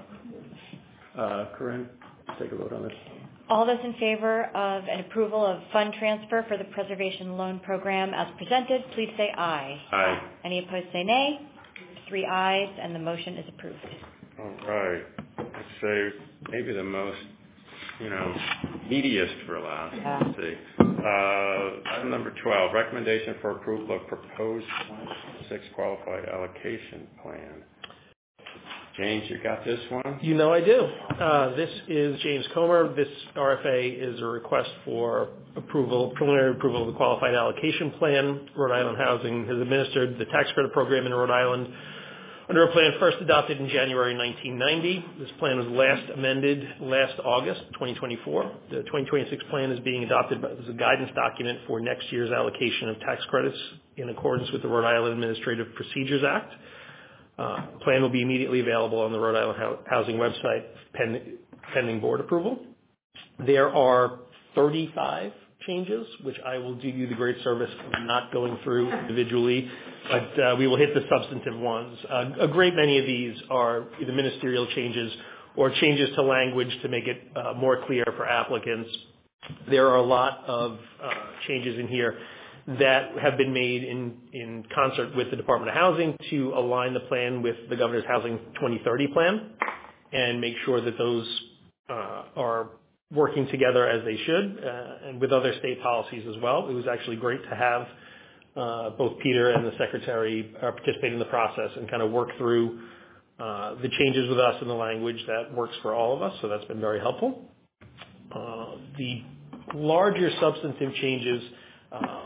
Uh, Corinne, take a vote on this. All those in favor of an approval of fund transfer for the Preservation Loan Program as presented, please say aye. Aye. Any opposed say nay. Three ayes, and the motion is approved. All right. Let's say maybe the most, you know, meatiest for last. Yeah. Let's see. Uh, item number twelve, recommendation for approval of proposed twenty twenty-six qualified allocation plan. James, you got this one? You know I do. Uh, this is James Comer. This R F A is a request for approval, preliminary approval of the Qualified Allocation Plan. Rhode Island Housing has administered the tax credit program in Rhode Island under a plan first adopted in January nineteen ninety. This plan was last amended last August twenty twenty-four. The twenty twenty-six plan is being adopted as a guidance document for next year's allocation of tax credits in accordance with the Rhode Island Administrative Procedures Act. Uh, the plan will be immediately available on the Rhode Island Ho- Housing website pending, pending board approval. There are thirty-five changes, which I will do you the great service of not going through individually, but uh, we will hit the substantive ones. Uh, a great many of these are either ministerial changes or changes to language to make it uh, more clear for applicants. There are a lot of uh, changes in here that have been made in, in concert with the Department of Housing to align the plan with the Governor's Housing twenty thirty plan and make sure that those uh, are working together as they should, uh, and with other state policies as well. It was actually great to have uh, both Peter and the Secretary uh, participate in the process and kind of work through uh, the changes with us in the language that works for all of us, so that's been very helpful. Uh, the larger substantive changes, uh,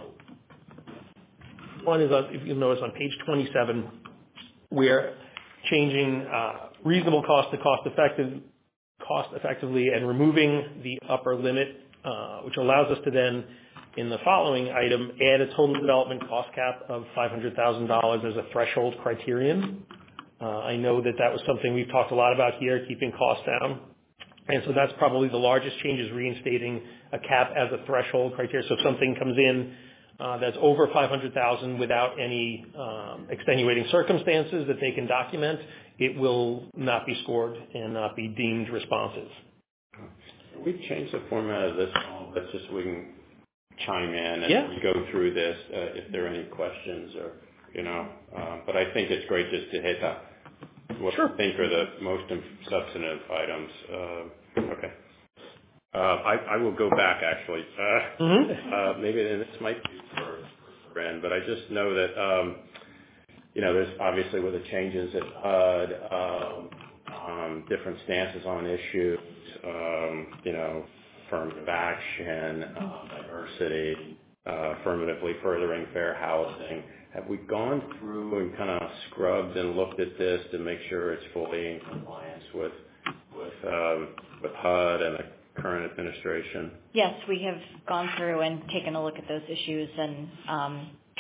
one is, on, if you'll notice, on page twenty-seven, we're changing uh, reasonable cost to cost-effective cost effectively and removing the upper limit, uh, which allows us to then, in the following item, add a total development cost cap of five hundred thousand dollars as a threshold criterion. Uh, I know that that was something we've talked a lot about here, keeping costs down. And so that's probably the largest change, is reinstating a cap as a threshold criteria. So if something comes in uh, that's over five hundred thousand dollars without any um, extenuating circumstances that they can document, it will not be scored and not be deemed responsive. We've changed the format of this, but just so we can chime in and yeah. we go through this uh, if there are any questions or, you know, uh, but I think it's great just to hit that. What sure. I think are the most substantive items. Uh, okay. Uh, I, I will go back actually. Uh, mm-hmm. uh, maybe this might be for Ren, but I just know that, um, you know, there's obviously with the changes at H U D, um, um, different stances on issues, um, you know, affirmative action, uh, diversity, uh, affirmatively furthering fair housing. Have we gone through and kind of scrubbed and looked at this to make sure it's fully in compliance with with um, with H U D and the current administration? Yes, we have gone through and taken a look at those issues and um,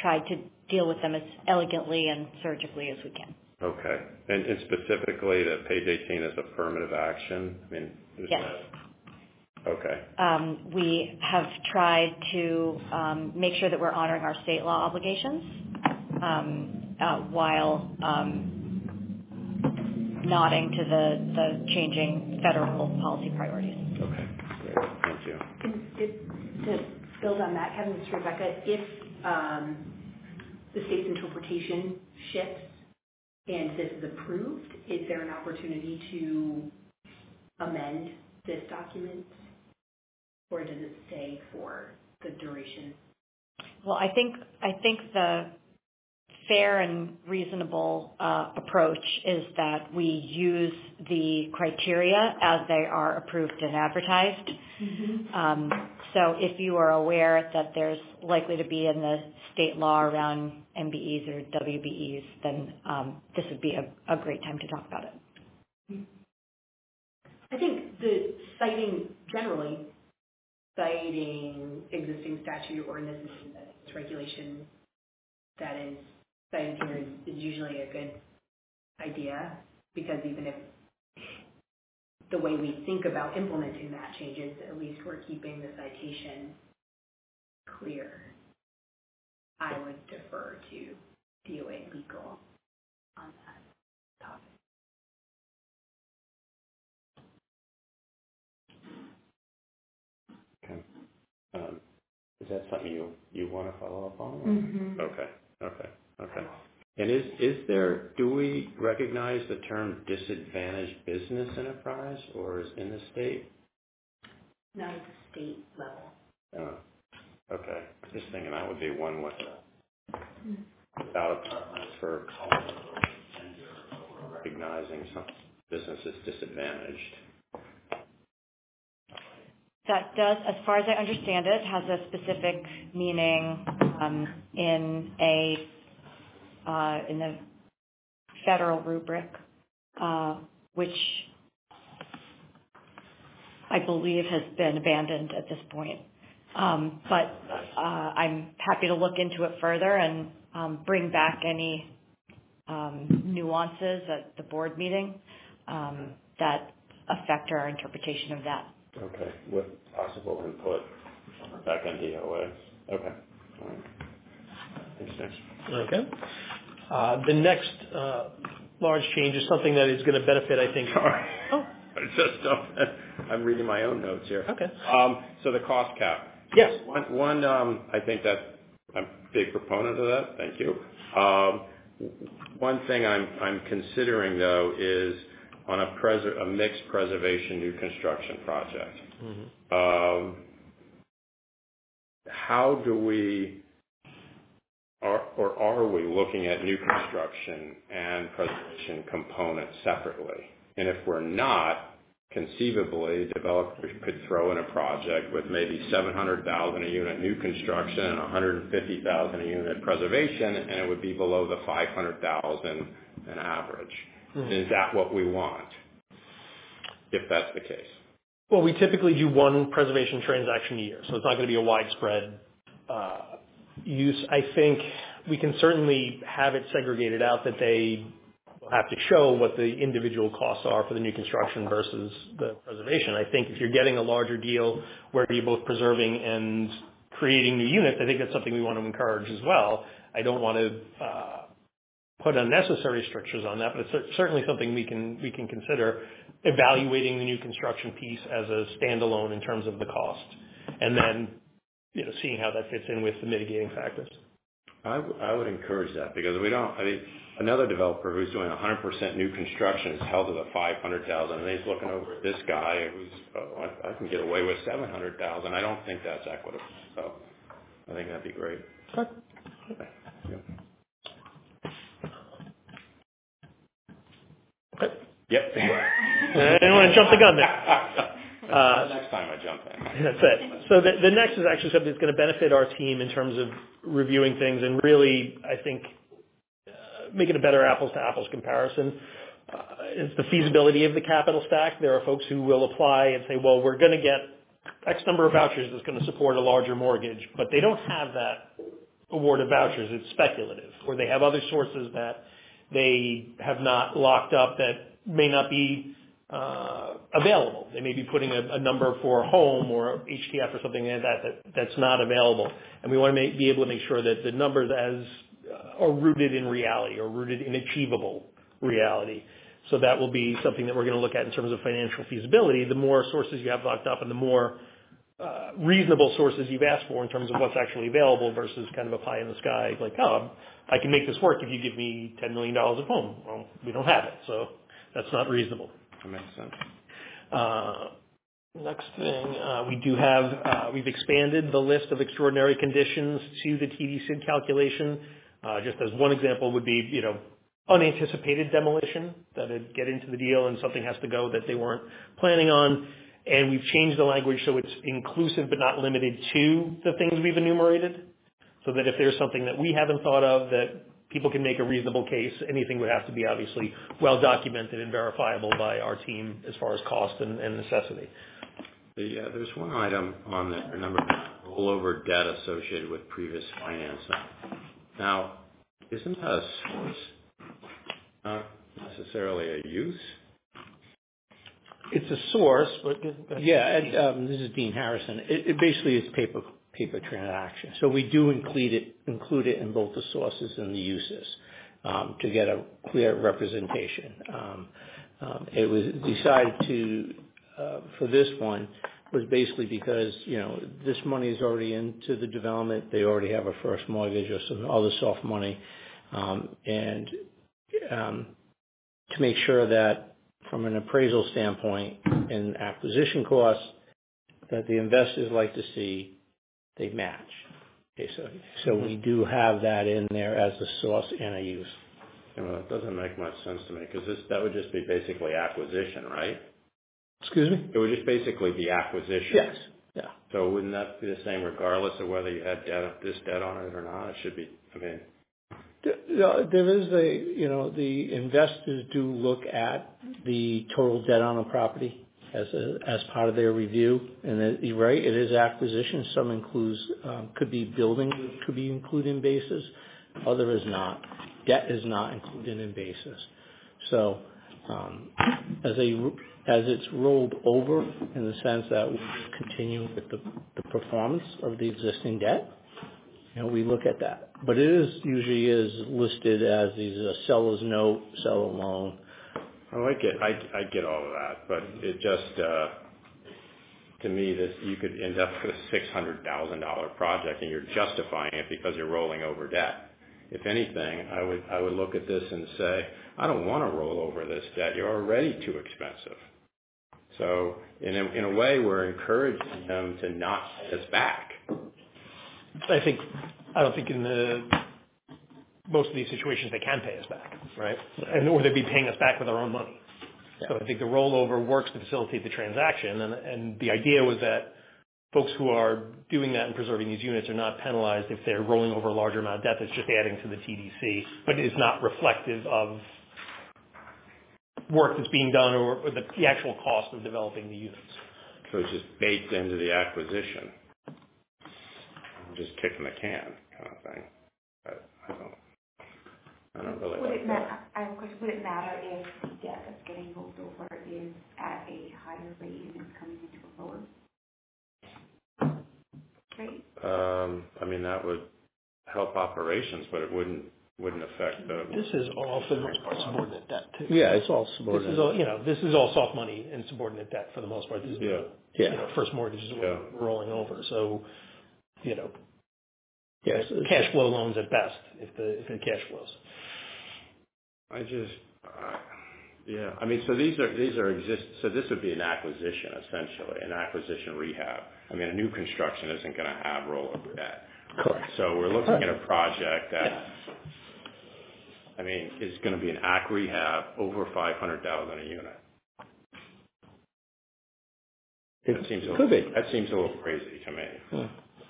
tried to deal with them as elegantly and surgically as we can. Okay. And, and specifically that page eighteen is affirmative action? I mean, is yes. That, okay. Um, we have tried to um, make sure that we're honoring our state law obligations um, uh, while um, nodding to the, the changing federal policy priorities. Okay, great. Thank you. And if, to build on that, Kevin, this is Rebecca, if um, the state's interpretation shifts and this is approved, is there an opportunity to amend this document, or does it stay for the duration? Well, I think I think the fair and reasonable uh, approach is that we use the criteria as they are approved and advertised. Mm-hmm. Um, so if you are aware that there's likely to be in the state law around M B Es or W B Es, then um, this would be a, a great time to talk about it. I think the citing, generally, citing existing statute or necessary regulation that is cited here is, is usually a good idea, because even if the way we think about implementing that changes, at least we're keeping the citation clear. I would defer to D O A legal on that topic. Okay. Um, is that something you, you want to follow up on? Mm-hmm. Okay. Okay. Okay. And is, is there, do we recognize the term disadvantaged business enterprise, or is in the state? Not at the state level. Oh, okay. Just thinking that would be one with without a preference for recognizing some business is disadvantaged. That does, as far as I understand it, has a specific meaning um, in a uh, in the federal rubric, uh, which I believe has been abandoned at this point. Um, but uh, I'm happy to look into it further and um, bring back any um, nuances at the board meeting um, that affect our interpretation of that. Okay, with possible input back on D O A. Okay. All right. Thanks, next. Okay. Uh, the next uh, large change is something that is going to benefit, I think. Sorry. Oh. I just don't, I'm reading my own notes here. Okay. Um, so the cost cap. Yes. One, one um, I think that I'm a big proponent of that. Thank you. Um, one thing I'm, I'm considering, though, is on a, preser- a mixed preservation new construction project. Mm-hmm. Um, how do we, are, or are we looking at new construction and preservation components separately? And if we're not, conceivably, developers could throw in a project with maybe seven hundred thousand dollars a unit new construction and one hundred fifty thousand dollars a unit preservation, and it would be below the five hundred thousand dollars an average. Mm-hmm. Is that what we want, if that's the case? Well, we typically do one preservation transaction a year, so it's not going to be a widespread uh, use. I think we can certainly have it segregated out that they have to show what the individual costs are for the new construction versus the preservation. I think if you're getting a larger deal where you're both preserving and creating new units, I think that's something we want to encourage as well. I don't want to uh, put unnecessary restrictions on that, but it's certainly something we can we can consider evaluating the new construction piece as a standalone in terms of the cost, and then you know seeing how that fits in with the mitigating factors. I, w- I would encourage that, because we don't. I mean, another developer who's doing one hundred percent new construction is held to the five hundred thousand, and he's looking over at this guy who's oh, I, I can get away with seven hundred thousand. I don't think that's equitable. So I think that'd be great. Okay. Okay. Yeah. Okay. Yep. I didn't want to jump the gun there. Uh, next time I jump in. That's it. So the, the next is actually something that's going to benefit our team in terms of reviewing things and really, I think, uh, making a better apples-to-apples comparison. Uh, it's the feasibility of the capital stack. There are folks who will apply and say, well, we're going to get X number of vouchers that's going to support a larger mortgage, but they don't have that award of vouchers, it's speculative, or they have other sources that they have not locked up that may not be uh, available. They may be putting a, a number for a home or H T F or something like that, that that's not available. And we want to make, be able to make sure that the numbers as uh, are rooted in reality or rooted in achievable reality. So that will be something that we're going to look at in terms of financial feasibility. The more sources you have locked up and the more uh, reasonable sources you've asked for in terms of what's actually available versus kind of a pie in the sky, like, oh, I can make this work if you give me ten million dollars of home. Well, we don't have it, so that's not reasonable. That makes sense. Uh, next thing, uh, we do have, uh, we've expanded the list of extraordinary conditions to the T D S I D calculation. Uh, just as one example would be, you know, unanticipated demolition, that it'd get into the deal and something has to go that they weren't planning on. And we've changed the language so it's inclusive but not limited to the things we've enumerated, so that if there's something that we haven't thought of that people can make a reasonable case, anything would have to be obviously well documented and verifiable by our team as far as cost and, and necessity. The, uh, there's one item on there, number rollover debt associated with previous financing. Now, isn't that a source, not necessarily a use? It's a source, but yeah, it, um, this is Dean Harrison. It, it basically is paper paper transaction. So we do include it include it in both the sources and the uses um, to get a clear representation. Um, um, it was decided to uh, for this one was basically because you know this money is already into the development. They already have a first mortgage or some other soft money, um, and um, to make sure that from an appraisal standpoint and acquisition costs that the investors like to see, they match. Okay, so, so mm-hmm. we do have that in there as a source and a use. Yeah, well, it doesn't make much sense to me because this that would just be basically acquisition, right? Excuse me? It would just basically be acquisition. Yes. Yeah. So wouldn't that be the same regardless of whether you had debt, this debt on it or not? It should be, I mean. There is a, you know, the investors do look at the total debt on a property as a, as part of their review. And it, you're right, it is acquisition. Some includes, um, could be building, could be included in basis. Other is not. Debt is not included in basis. So, um, as a, as it's rolled over in the sense that we continue with the, the performance of the existing debt, you know, we look at that. But it is usually is listed as these a seller's note, seller loan. Oh, I get, I, I get all of that, but it just, uh, to me, this you could end up with a six hundred thousand dollar project, and you're justifying it because you're rolling over debt. If anything, I would, I would look at this and say, I don't want to roll over this debt. You're already too expensive. So, in a, in a way, we're encouraging them to not pay us back. I think, I don't think in the, most of these situations they can pay us back, right? And or they'd be paying us back with our own money. Yeah. So I think the rollover works to facilitate the transaction, and, and the idea was that folks who are doing that and preserving these units are not penalized if they're rolling over a larger amount of debt that's just adding to the T D C, but is not reflective of work that's being done or, or the, the actual cost of developing the units. So it's just baked into the acquisition. Just kicking the can kind of thing. I, I don't, I don't really would like it that. Ma- I have a question. Would it matter if the debt that's getting rolled over is at a higher rate and it's coming into a lower rate? Um, I mean, that would help operations, but it wouldn't wouldn't affect the. This is all for the most part subordinate debt too. Yeah, it's all subordinate. This is all, you know, this is all soft money and subordinate debt for the most part. This is yeah. The, yeah. You know, first mortgages yeah. we're rolling over, so. You know, yes, cash flow loans at best, if the if it cash flows. I just, uh, yeah. I mean, so these are these are exist. So this would be an acquisition essentially, an acquisition rehab. I mean, a new construction isn't going to have rollover debt. Correct. So we're looking at a project that, I mean, is going to be an A C rehab over five hundred thousand a unit. It that seems a could little, be. That seems a little crazy to me. Hmm.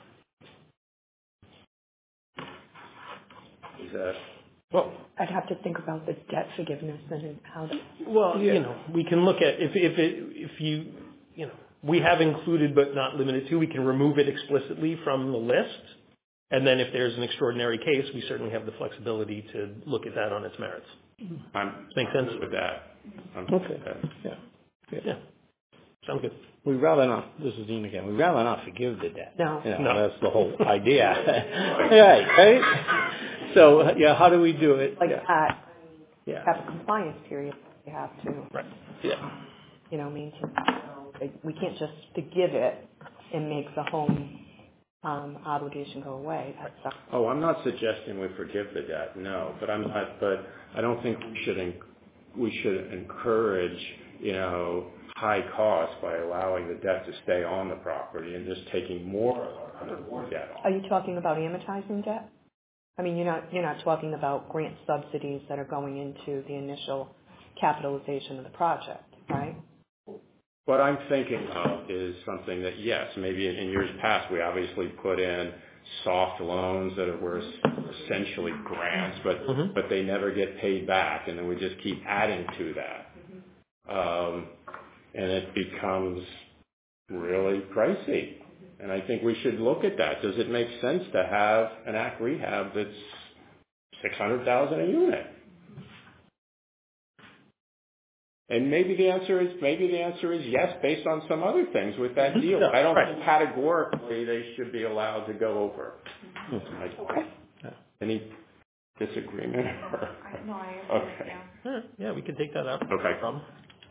Is that? Well, I'd have to think about the debt forgiveness and how that. Well, yeah. you know, we can look at if if it if you you know we have included but not limited to. We can remove it explicitly from the list And then if there's an extraordinary case, we certainly have the flexibility to look at that on its merits. I'm Make sense? with that. I'm Okay. with that. Yeah. Yeah. yeah. Sounds good. We'd rather not, this is Dean again, we'd rather not forgive the debt. No. You know, No. That's the whole idea. Right, right? So, yeah, how do we do it? Like yeah. that, Yeah. have a compliance period. You have to, Right. Yeah. you know, maintain. So we can't just forgive it and make the home um, obligation go away. That's not. Oh, I'm not suggesting we forgive the debt, no, but I'm not, but I don't think we should, en- we should encourage, you know, high costs by allowing the debt to stay on the property and just taking more, more debt Are on. you talking about amortizing debt? I mean, you're not, you're not talking about grant subsidies that are going into the initial capitalization of the project, right? What I'm thinking of is something that, yes, maybe in, in years past, we obviously put in soft loans that were essentially grants, but, Mm-hmm. but they never get paid back, and then we just keep adding to that. Um, and it becomes really pricey. And I think we should look at that. Does it make sense to have an A C rehab that's six hundred thousand dollars a unit? And maybe the answer is maybe the answer is yes, based on some other things with that deal. Yeah, I don't right. think categorically they should be allowed to go over. Okay. Any disagreement? Or? I, no, I Okay. yeah. All right. Yeah, we can take that up. Okay. No problem.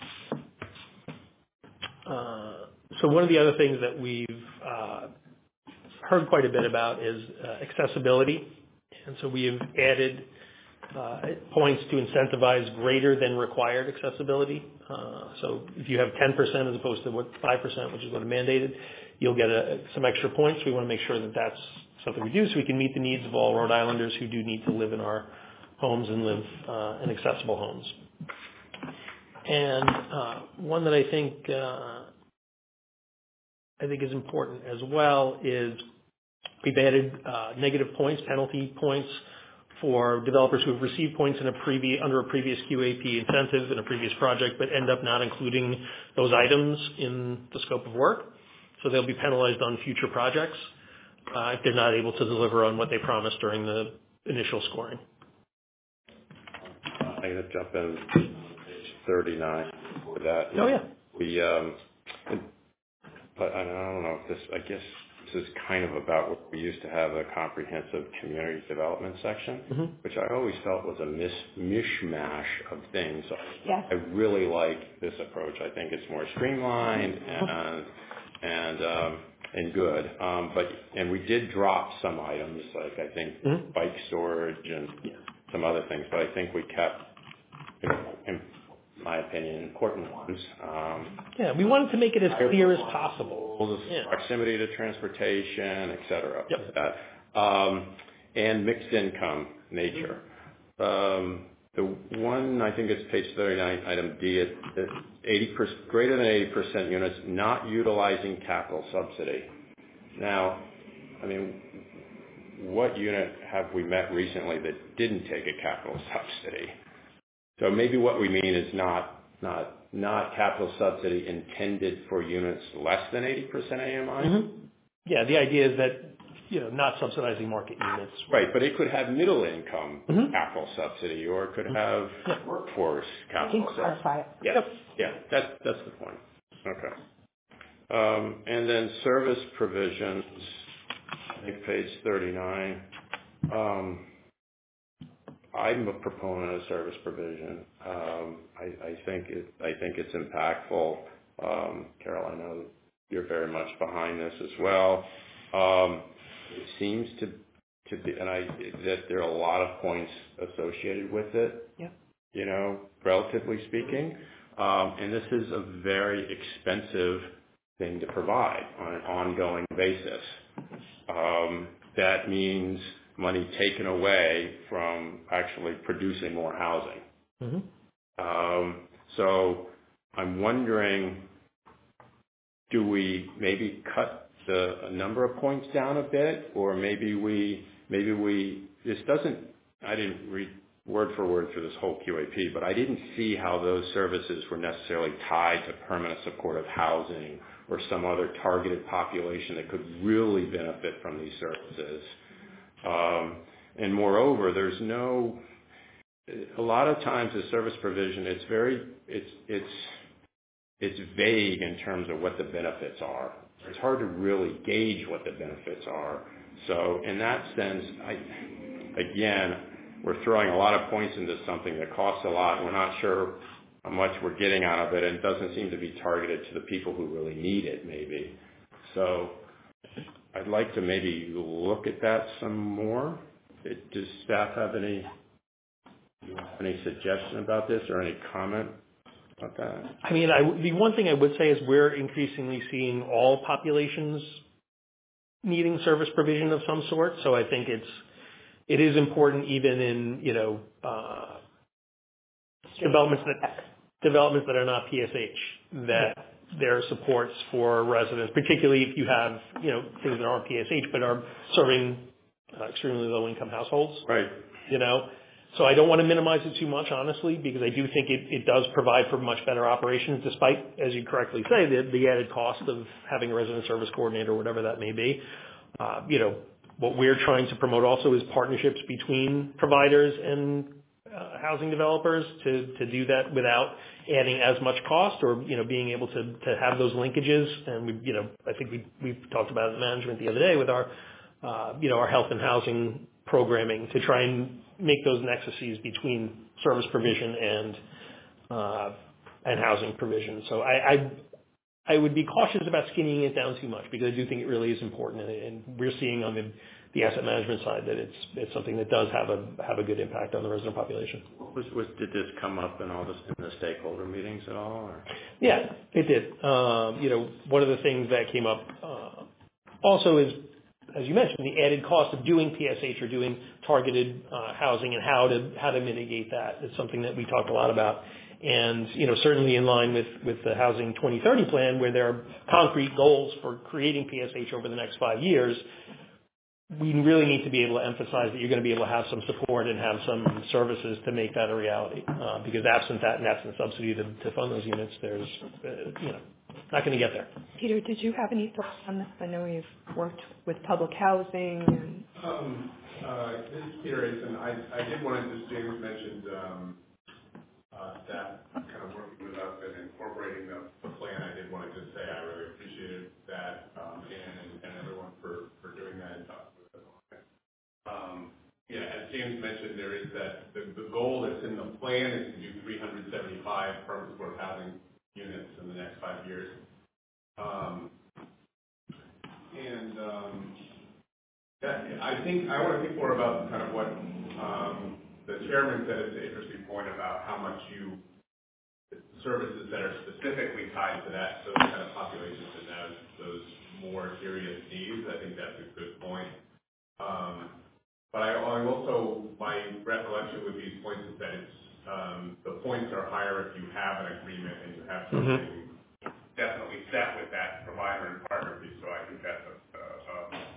Uh, so one of the other things that we've uh, heard quite a bit about is uh, accessibility. And so we have added uh, points to incentivize greater than required accessibility. Uh, so if you have ten percent as opposed to what five percent, which is what is mandated, you'll get a, some extra points. We want to make sure that that's something we do so we can meet the needs of all Rhode Islanders who do need to live in our homes and live uh, in accessible homes. And uh, one that I think uh, I think is important as well is we've added uh, negative points, penalty points for developers who have received points in a previous under a previous Q A P incentive in a previous project, but end up not including those items in the scope of work. So they'll be penalized on future projects uh, if they're not able to deliver on what they promised during the initial scoring. I'm going to jump in page thirty-nine for that. Oh yeah. We, um, but I don't know if this. I guess this is kind of about what we used to have a comprehensive community development section, Mm-hmm. which I always felt was a mis- mishmash of things. Yes. I really like this approach. I think it's more streamlined and and um, and good. Um, but and we did drop some items, like I think Mm-hmm. bike storage and some other things. But I think we kept, in, in my opinion, important ones. Um, Yeah, we wanted to make it as clear as possible. Yeah. Proximity to transportation, et cetera. Yep. That. Um, and mixed income nature. Um, the one, I think it's page thirty-nine, item D, it, it eighty percent, greater than eighty percent units not utilizing capital subsidy. Now, I mean, what unit have we met recently that didn't take a capital subsidy? So maybe what we mean is not not not capital subsidy intended for units less than eighty percent A M I? Mm-hmm. Yeah, the idea is that, you know, not subsidizing market units. Right, but it could have middle income Mm-hmm. capital subsidy, or it could have Yeah. workforce You capital can subsidy. clarify it. Yeah, Yep. yeah, that's that's the point. Okay. Um, and then service provisions, I think page thirty-nine. Um, I'm a proponent of service provision. Um, I, I think it, I think it's impactful. Um, Carol, I know you're very much behind this as well. Um, it seems to to be, and I that there are a lot of points associated with it. Yeah. You know, relatively speaking, um, and this is a very expensive thing to provide on an ongoing basis. Um, that means money taken away from actually producing more housing. Mm-hmm. Um, so I'm wondering, do we maybe cut the number of points down a bit, or maybe we, maybe we, this doesn't, I didn't read word for word through this whole Q A P, but I didn't see how those services were necessarily tied to permanent supportive housing or some other targeted population that could really benefit from these services. Um, and moreover, there's no, a lot of times the service provision, it's very, it's, it's, it's vague in terms of what the benefits are. It's hard to really gauge what the benefits are. So in that sense, I, again, we're throwing a lot of points into something that costs a lot. We're not sure how much we're getting out of it, and it doesn't seem to be targeted to the people who really need it, maybe. So I'd like to maybe look at that some more. It, does staff have any any suggestion about this or any comment about that? I mean, I, the one thing I would say is we're increasingly seeing all populations needing service provision of some sort. So I think it's it is important, even in you know uh, developments that developments that are not P S H, that there are supports for residents, particularly if you have you know things that aren't P S H but are serving uh, extremely low income households. Right. You know. So I don't want to minimize it too much, honestly, because I do think it, it does provide for much better operations, despite, as you correctly say, the, the added cost of having a resident service coordinator or whatever that may be. Uh, you know, what we're trying to promote also is partnerships between providers and uh, housing developers to, to do that without adding as much cost, or, you know, being able to, to have those linkages. And we, you know, I think we, we've talked about it in management the other day with our, uh, you know, our health and housing programming to try and make those nexuses between service provision and uh, and housing provision. So I, I I would be cautious about skinnying it down too much, because I do think it really is important, and, and we're seeing on the, the asset management side that it's it's something that does have a have a good impact on the resident population. Was, was did this come up in all this in the stakeholder meetings at all? Or? Yeah, it did. Um, you know, one of the things that came up uh, also is, as you mentioned, the added cost of doing P S H or doing targeted uh, housing, and how to how to mitigate that. It's something that we talked a lot about, and you know certainly in line with with the Housing twenty thirty plan, where there are concrete goals for creating P S H over the next five years. We really need to be able to emphasize that you're going to be able to have some support and have some services to make that a reality. Uh, because absent that and absent subsidy to, to fund those units, there's uh, you know. Not going to get there. Peter, did you have any thoughts on this? I know you've worked with public housing. And... Um, uh, this is Peter Asen. I, I did want to just, James mentioned um, uh, that kind of working with us and incorporating the, the plan. I did want to just say I really appreciated that, um, and, and everyone for, for doing that and talking with us on it. Um, yeah, as James mentioned, there is that the, the goal that's in the plan is to do three hundred seventy-five permanent supportive housing units in the next five years. Um, and um, that, I think I want to think more about kind of what um, the chairman said. It's an interesting point about how much you services that are specifically tied to that, those kind of populations and those, those more serious needs. I think that's a good point. Um, but I, I also, my recollection with these points is that it's um, the points are higher if you have an agreement and you have something. Mm-hmm. Definitely set with that provider and partner piece, so I think that's a, a,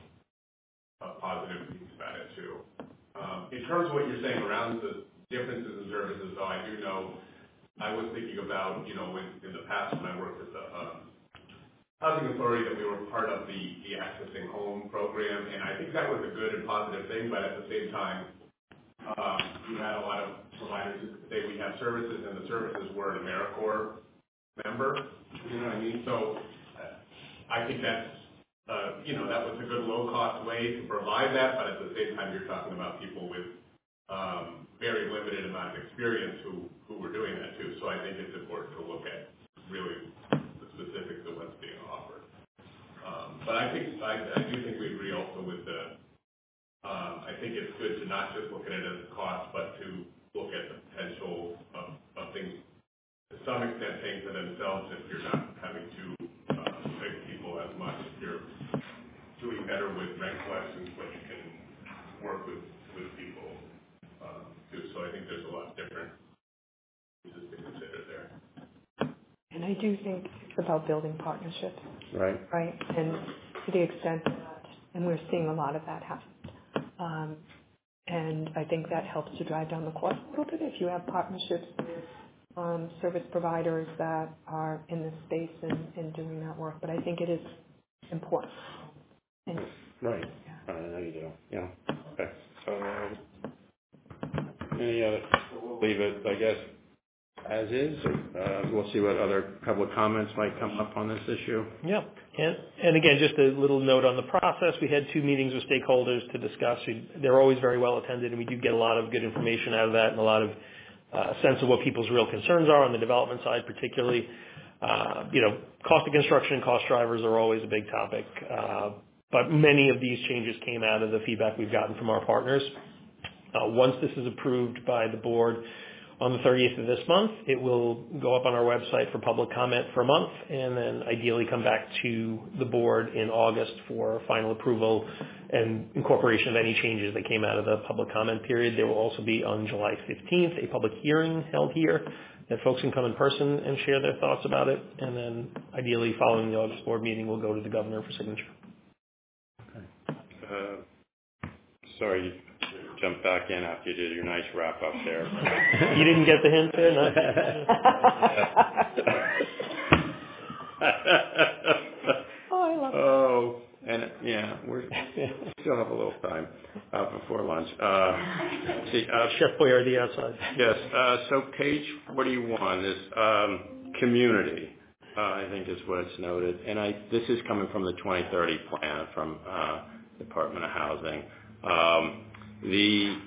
a positive piece about it too. Um, in terms of what you're saying around the differences in services, though, I do know I was thinking about, you know, when, in the past when I worked with the um, Housing Authority, that we were part of the, the Accessing Home program, and I think that was a good and positive thing, but at the same time, um, you had a lot of providers who could say we have services, and the services were an AmeriCorps member, you know what I mean? So uh, I think that's, uh, you know, that was a good low-cost way to provide that, but at the same time, you're talking about people with um, very limited amount of experience who, who were doing that too. So I think it's important to look at really the specifics of what's being offered. Um, but I think, I, I do think we agree also with the, um, I think it's good to not just look at it as a cost, but to look at the potential of, of things to some extent paying for themselves if you're not having to uh, pay people as much. If you're doing better with rent collections, but you can work with, with people um, too. So I think there's a lot of different pieces to consider there. And I do think it's about building partnerships. Right. Right. And to the extent that, and we're seeing a lot of that happen. Um, and I think that helps to drive down the cost a little bit if you have partnerships with Um, service providers that are in this space and, and doing that work, but I think it is important. And, right. Yeah. I know you do. Yeah. Okay. Yeah, we'll leave it, I guess, as is. Uh, we'll see what other public comments might come up on this issue. Yeah. And, and again, just a little note on the process. We had two meetings with stakeholders to discuss. We, they're always very well attended, and we do get a lot of good information out of that and a lot of uh, sense of what people's real concerns are on the development side, particularly. Uh, you know, cost of construction and cost drivers are always a big topic. Uh, but many of these changes came out of the feedback we've gotten from our partners. Uh, once this is approved by the board on the thirtieth of this month, it will go up on our website for public comment for a month, and then ideally come back to the board in August for final approval and incorporation of any changes that came out of the public comment period. There will also be on July fifteenth a public hearing held here that folks can come in person and share their thoughts about it, and then ideally following the August board meeting, we'll go to the governor for signature. Uh, sorry. Jump back in after you did your nice wrap up there. You didn't get the hint there? No. Oh, I love it. Oh, and yeah, we're, we still have a little time uh, before lunch. Uh, see, uh, Chef Boyardee outside. Yes. Uh, so page forty-one is um, community. Uh, I think is what it's noted, and I this is coming from the twenty thirty plan from uh, Department of Housing. Um, The,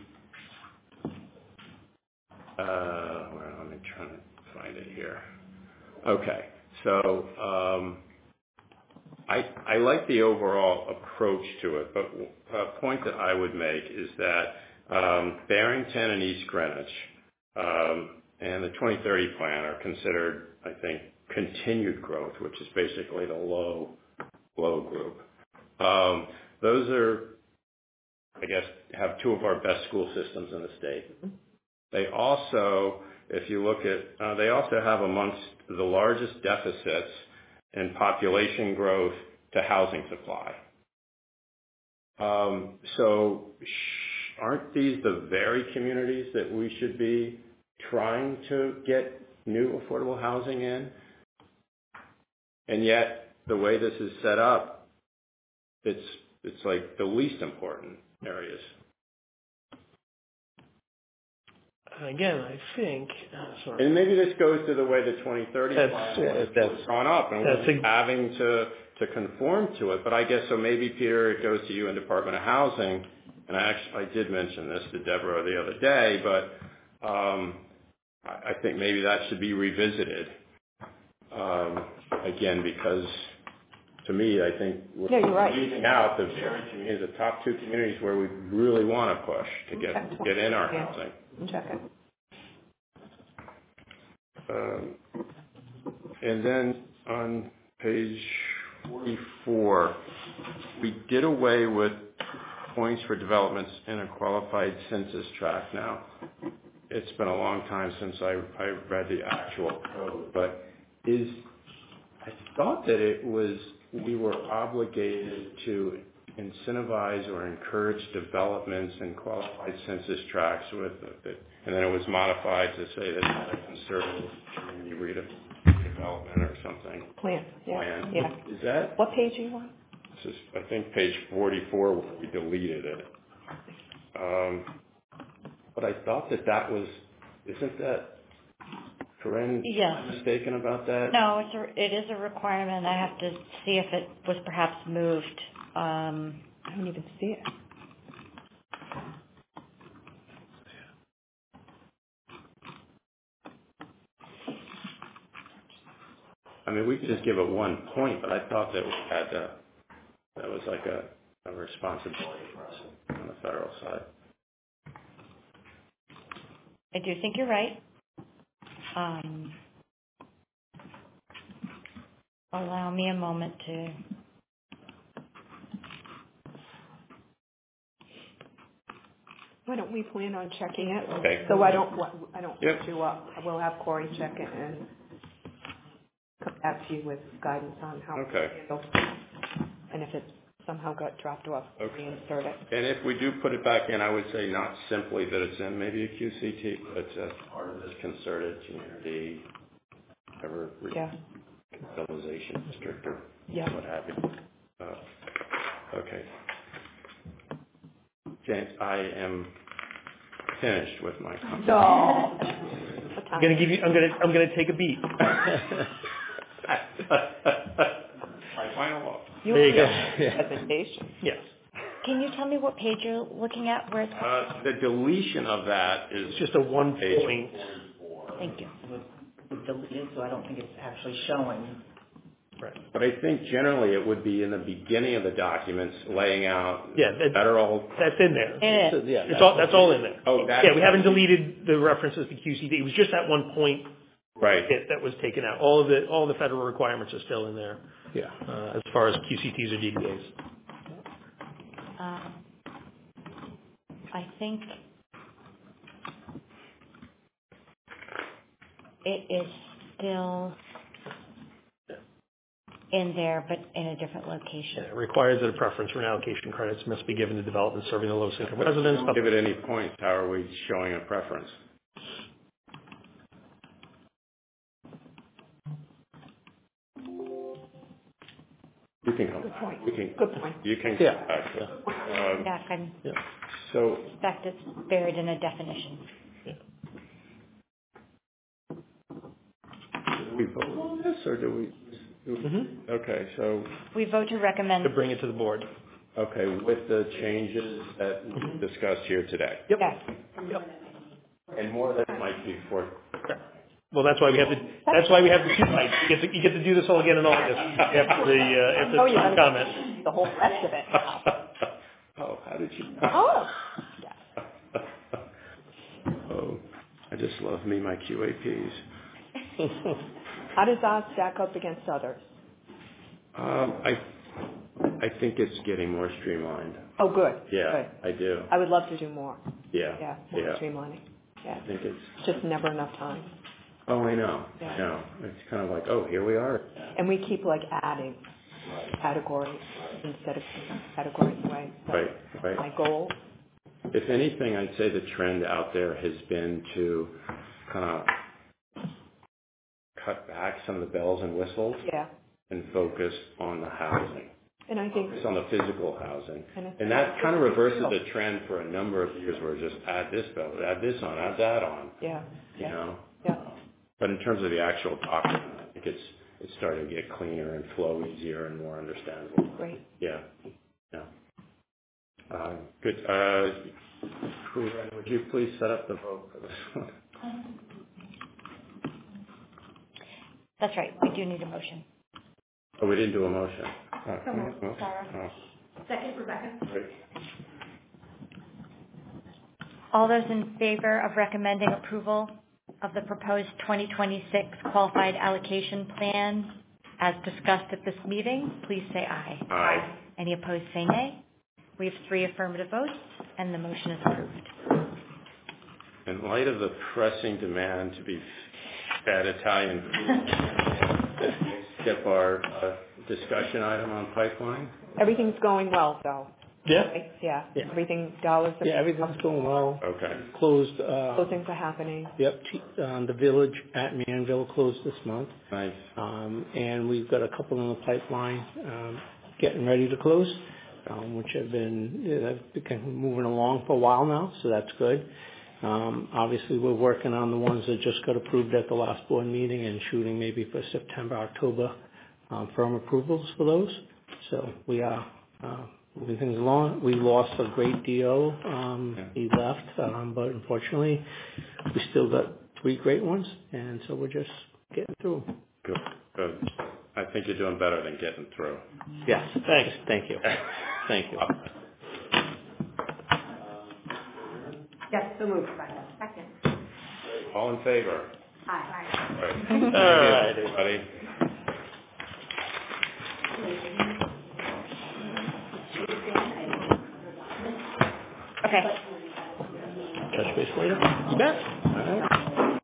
uh, well, let me try to find it here. Okay, so um, I, I like the overall approach to it, but a point that I would make is that um, Barrington and East Greenwich um, and the twenty thirty plan are considered, I think, continued growth, which is basically the low, low group. Um, those are, I guess, have two of our best school systems in the state. They also, if you look at, uh, they also have amongst the largest deficits in population growth to housing supply. Um, so sh- aren't these the very communities that we should be trying to get new affordable housing in? And yet, the way this is set up, it's it's like the least important areas. Again, I think, uh, sorry. And maybe this goes to the way the twenty thirty That's, plan that's has gone up, and we're a, having to, to conform to it. But I guess, so maybe, Peter, it goes to you in Department of Housing, and I actually, I did mention this to Deborah the other day, but um, I, I think maybe that should be revisited. Um, again, because to me, I think we're yeah, you're right. leaving out the very communities, the top two communities where we really want to push to get get in our yeah. housing. Check it. Um, and then on page forty-four, we did away with points for developments in a qualified census tract. Now, it's been a long time since I, I read the actual code, but is I thought that it was we were obligated to incentivize or encourage developments in qualified census tracts with it, and then it was modified to say that it's a conservative community redevelopment or something. Plan, yeah, Plan. yeah. Is that? What page are you on? This is, I think, page forty-four where we deleted it. Um, but I thought that that was, isn't that, Corinne, Yes. am I mistaken about that? No, it's a, it is a requirement. I have to see if it was perhaps moved. Um, I don't even see it. I mean, we could just give it one point, but I thought that we had to, that was like a, a responsibility for us on the federal side. I do think you're right. Um, allow me a moment to. Why don't we plan on checking it? Okay. So I don't, I don't Yep. put you up. We'll have Corey check it and come back to you with guidance on how Okay. to handle. And if it somehow got dropped off, Okay. reinsert it. And if we do put it back in, I would say not simply that it's in maybe a Q C T, but it's as part of this concerted community, whatever, Yeah. revitalization district or Yeah. what have you. Uh, okay. James, I am finished with my comment. No. I'm gonna give you. I'm gonna. I'm gonna take a beat. My final vote. You There you go. presentation. Yes. Can you tell me what page you're looking at where it's... Uh, the deletion of that is It's just a one page. point. Thank you. It's deleted, so I don't think it's actually showing. Right. But I think generally it would be in the beginning of the documents, laying out Yeah, that- federal. That's in there. It is. So, yeah, It's all. That's all in there. Oh, that. Yeah, we haven't deleted the references to Q C D. It was just that one point Right. hit that was taken out. All of the all the federal requirements are still in there Yeah. uh, as far as Q C Ts or D D As. Um, I think it is still in there, but in a different location. It requires that a preference for an allocation credits must be given to development serving the lowest income residents. Don't give it any points. How are we showing a preference? You can come Good back. point. You can, Good point. you can Yeah. come back. Um, Back, I'm Yeah. So, in fact, it's buried in a definition. do we vote on this, or do we? do we- Mm-hmm. Okay, so, We vote to recommend. To bring it to the board. okay, with the changes that we discussed here today. Yep. Yes. And more that might be for. Well, that's why we have to. That's why we have the two nights. You get to, you get to do this all again in August after the uh, after Oh, the yeah. comment. The whole rest of it. Oh, how did you? Oh. Oh, I just love me my Q A Ps. How does ours stack up against others? Um, I, I think it's getting more streamlined. Oh, good. Yeah, Good. I do. I would love to do more. Yeah. Yeah, more Yeah. streamlining. Yeah. I think it's. Just never enough time. Oh, I know. Yeah. I know. It's kind of like, oh, here we are. And we keep like adding categories instead of categories away. So Right, right. my goal, If anything, I'd say the trend out there has been to kind of cut back some of the bells and whistles yeah. and focus on the housing. And I think, Focus on the physical housing. and, I And that kind of reverses the trend for a number of years where just add this bell, add this on, add that on, yeah. you Yeah. know? Yeah. But in terms of the actual document, I think it's, it's starting to get cleaner and flow easier and more understandable. Great. Yeah, yeah. Uh, Good. Uh, Corinne, would you please set up the vote for this one? That's right. We do need a motion. Oh, we didn't do a motion. Oh, So moved. oh, Sarah. oh, Second, Rebecca. great. All those in favor of recommending approval of the proposed twenty twenty-six qualified allocation plan as discussed at this meeting, please say aye. Aye. Any opposed, say nay. We have three affirmative votes, and the motion is approved. In light of the pressing demand to be fed Italian food, skip our uh, discussion item on pipeline. Everything's going well, though. Yeah. Right? Yeah. Yeah. Everything, dollars are. Yeah, everything's going well. Okay. Closed, uh, Closings are happening. yep, T- um, the Village at Manville closed this month. Nice. Um, and we've got a couple in the pipeline, um, getting ready to close, um, which have been, yeah, they've been moving along for a while now, so that's good. Um, obviously, we're working on the ones that just got approved at the last board meeting and shooting maybe for September, October, um, firm approvals for those. So we are, uh, moving things along. We lost a great D O. Um, Yeah. He left, um, but unfortunately, we still got three great ones, and so we're just getting through them. Good. Good. I think you're doing better than getting through. Yes, thanks. Thank you. Thank you. Yes, so moved, Rebecca. Second. All in favor? Aye. All right. All right. Thank you, everybody. Okay. Touch base later? You bet. All right.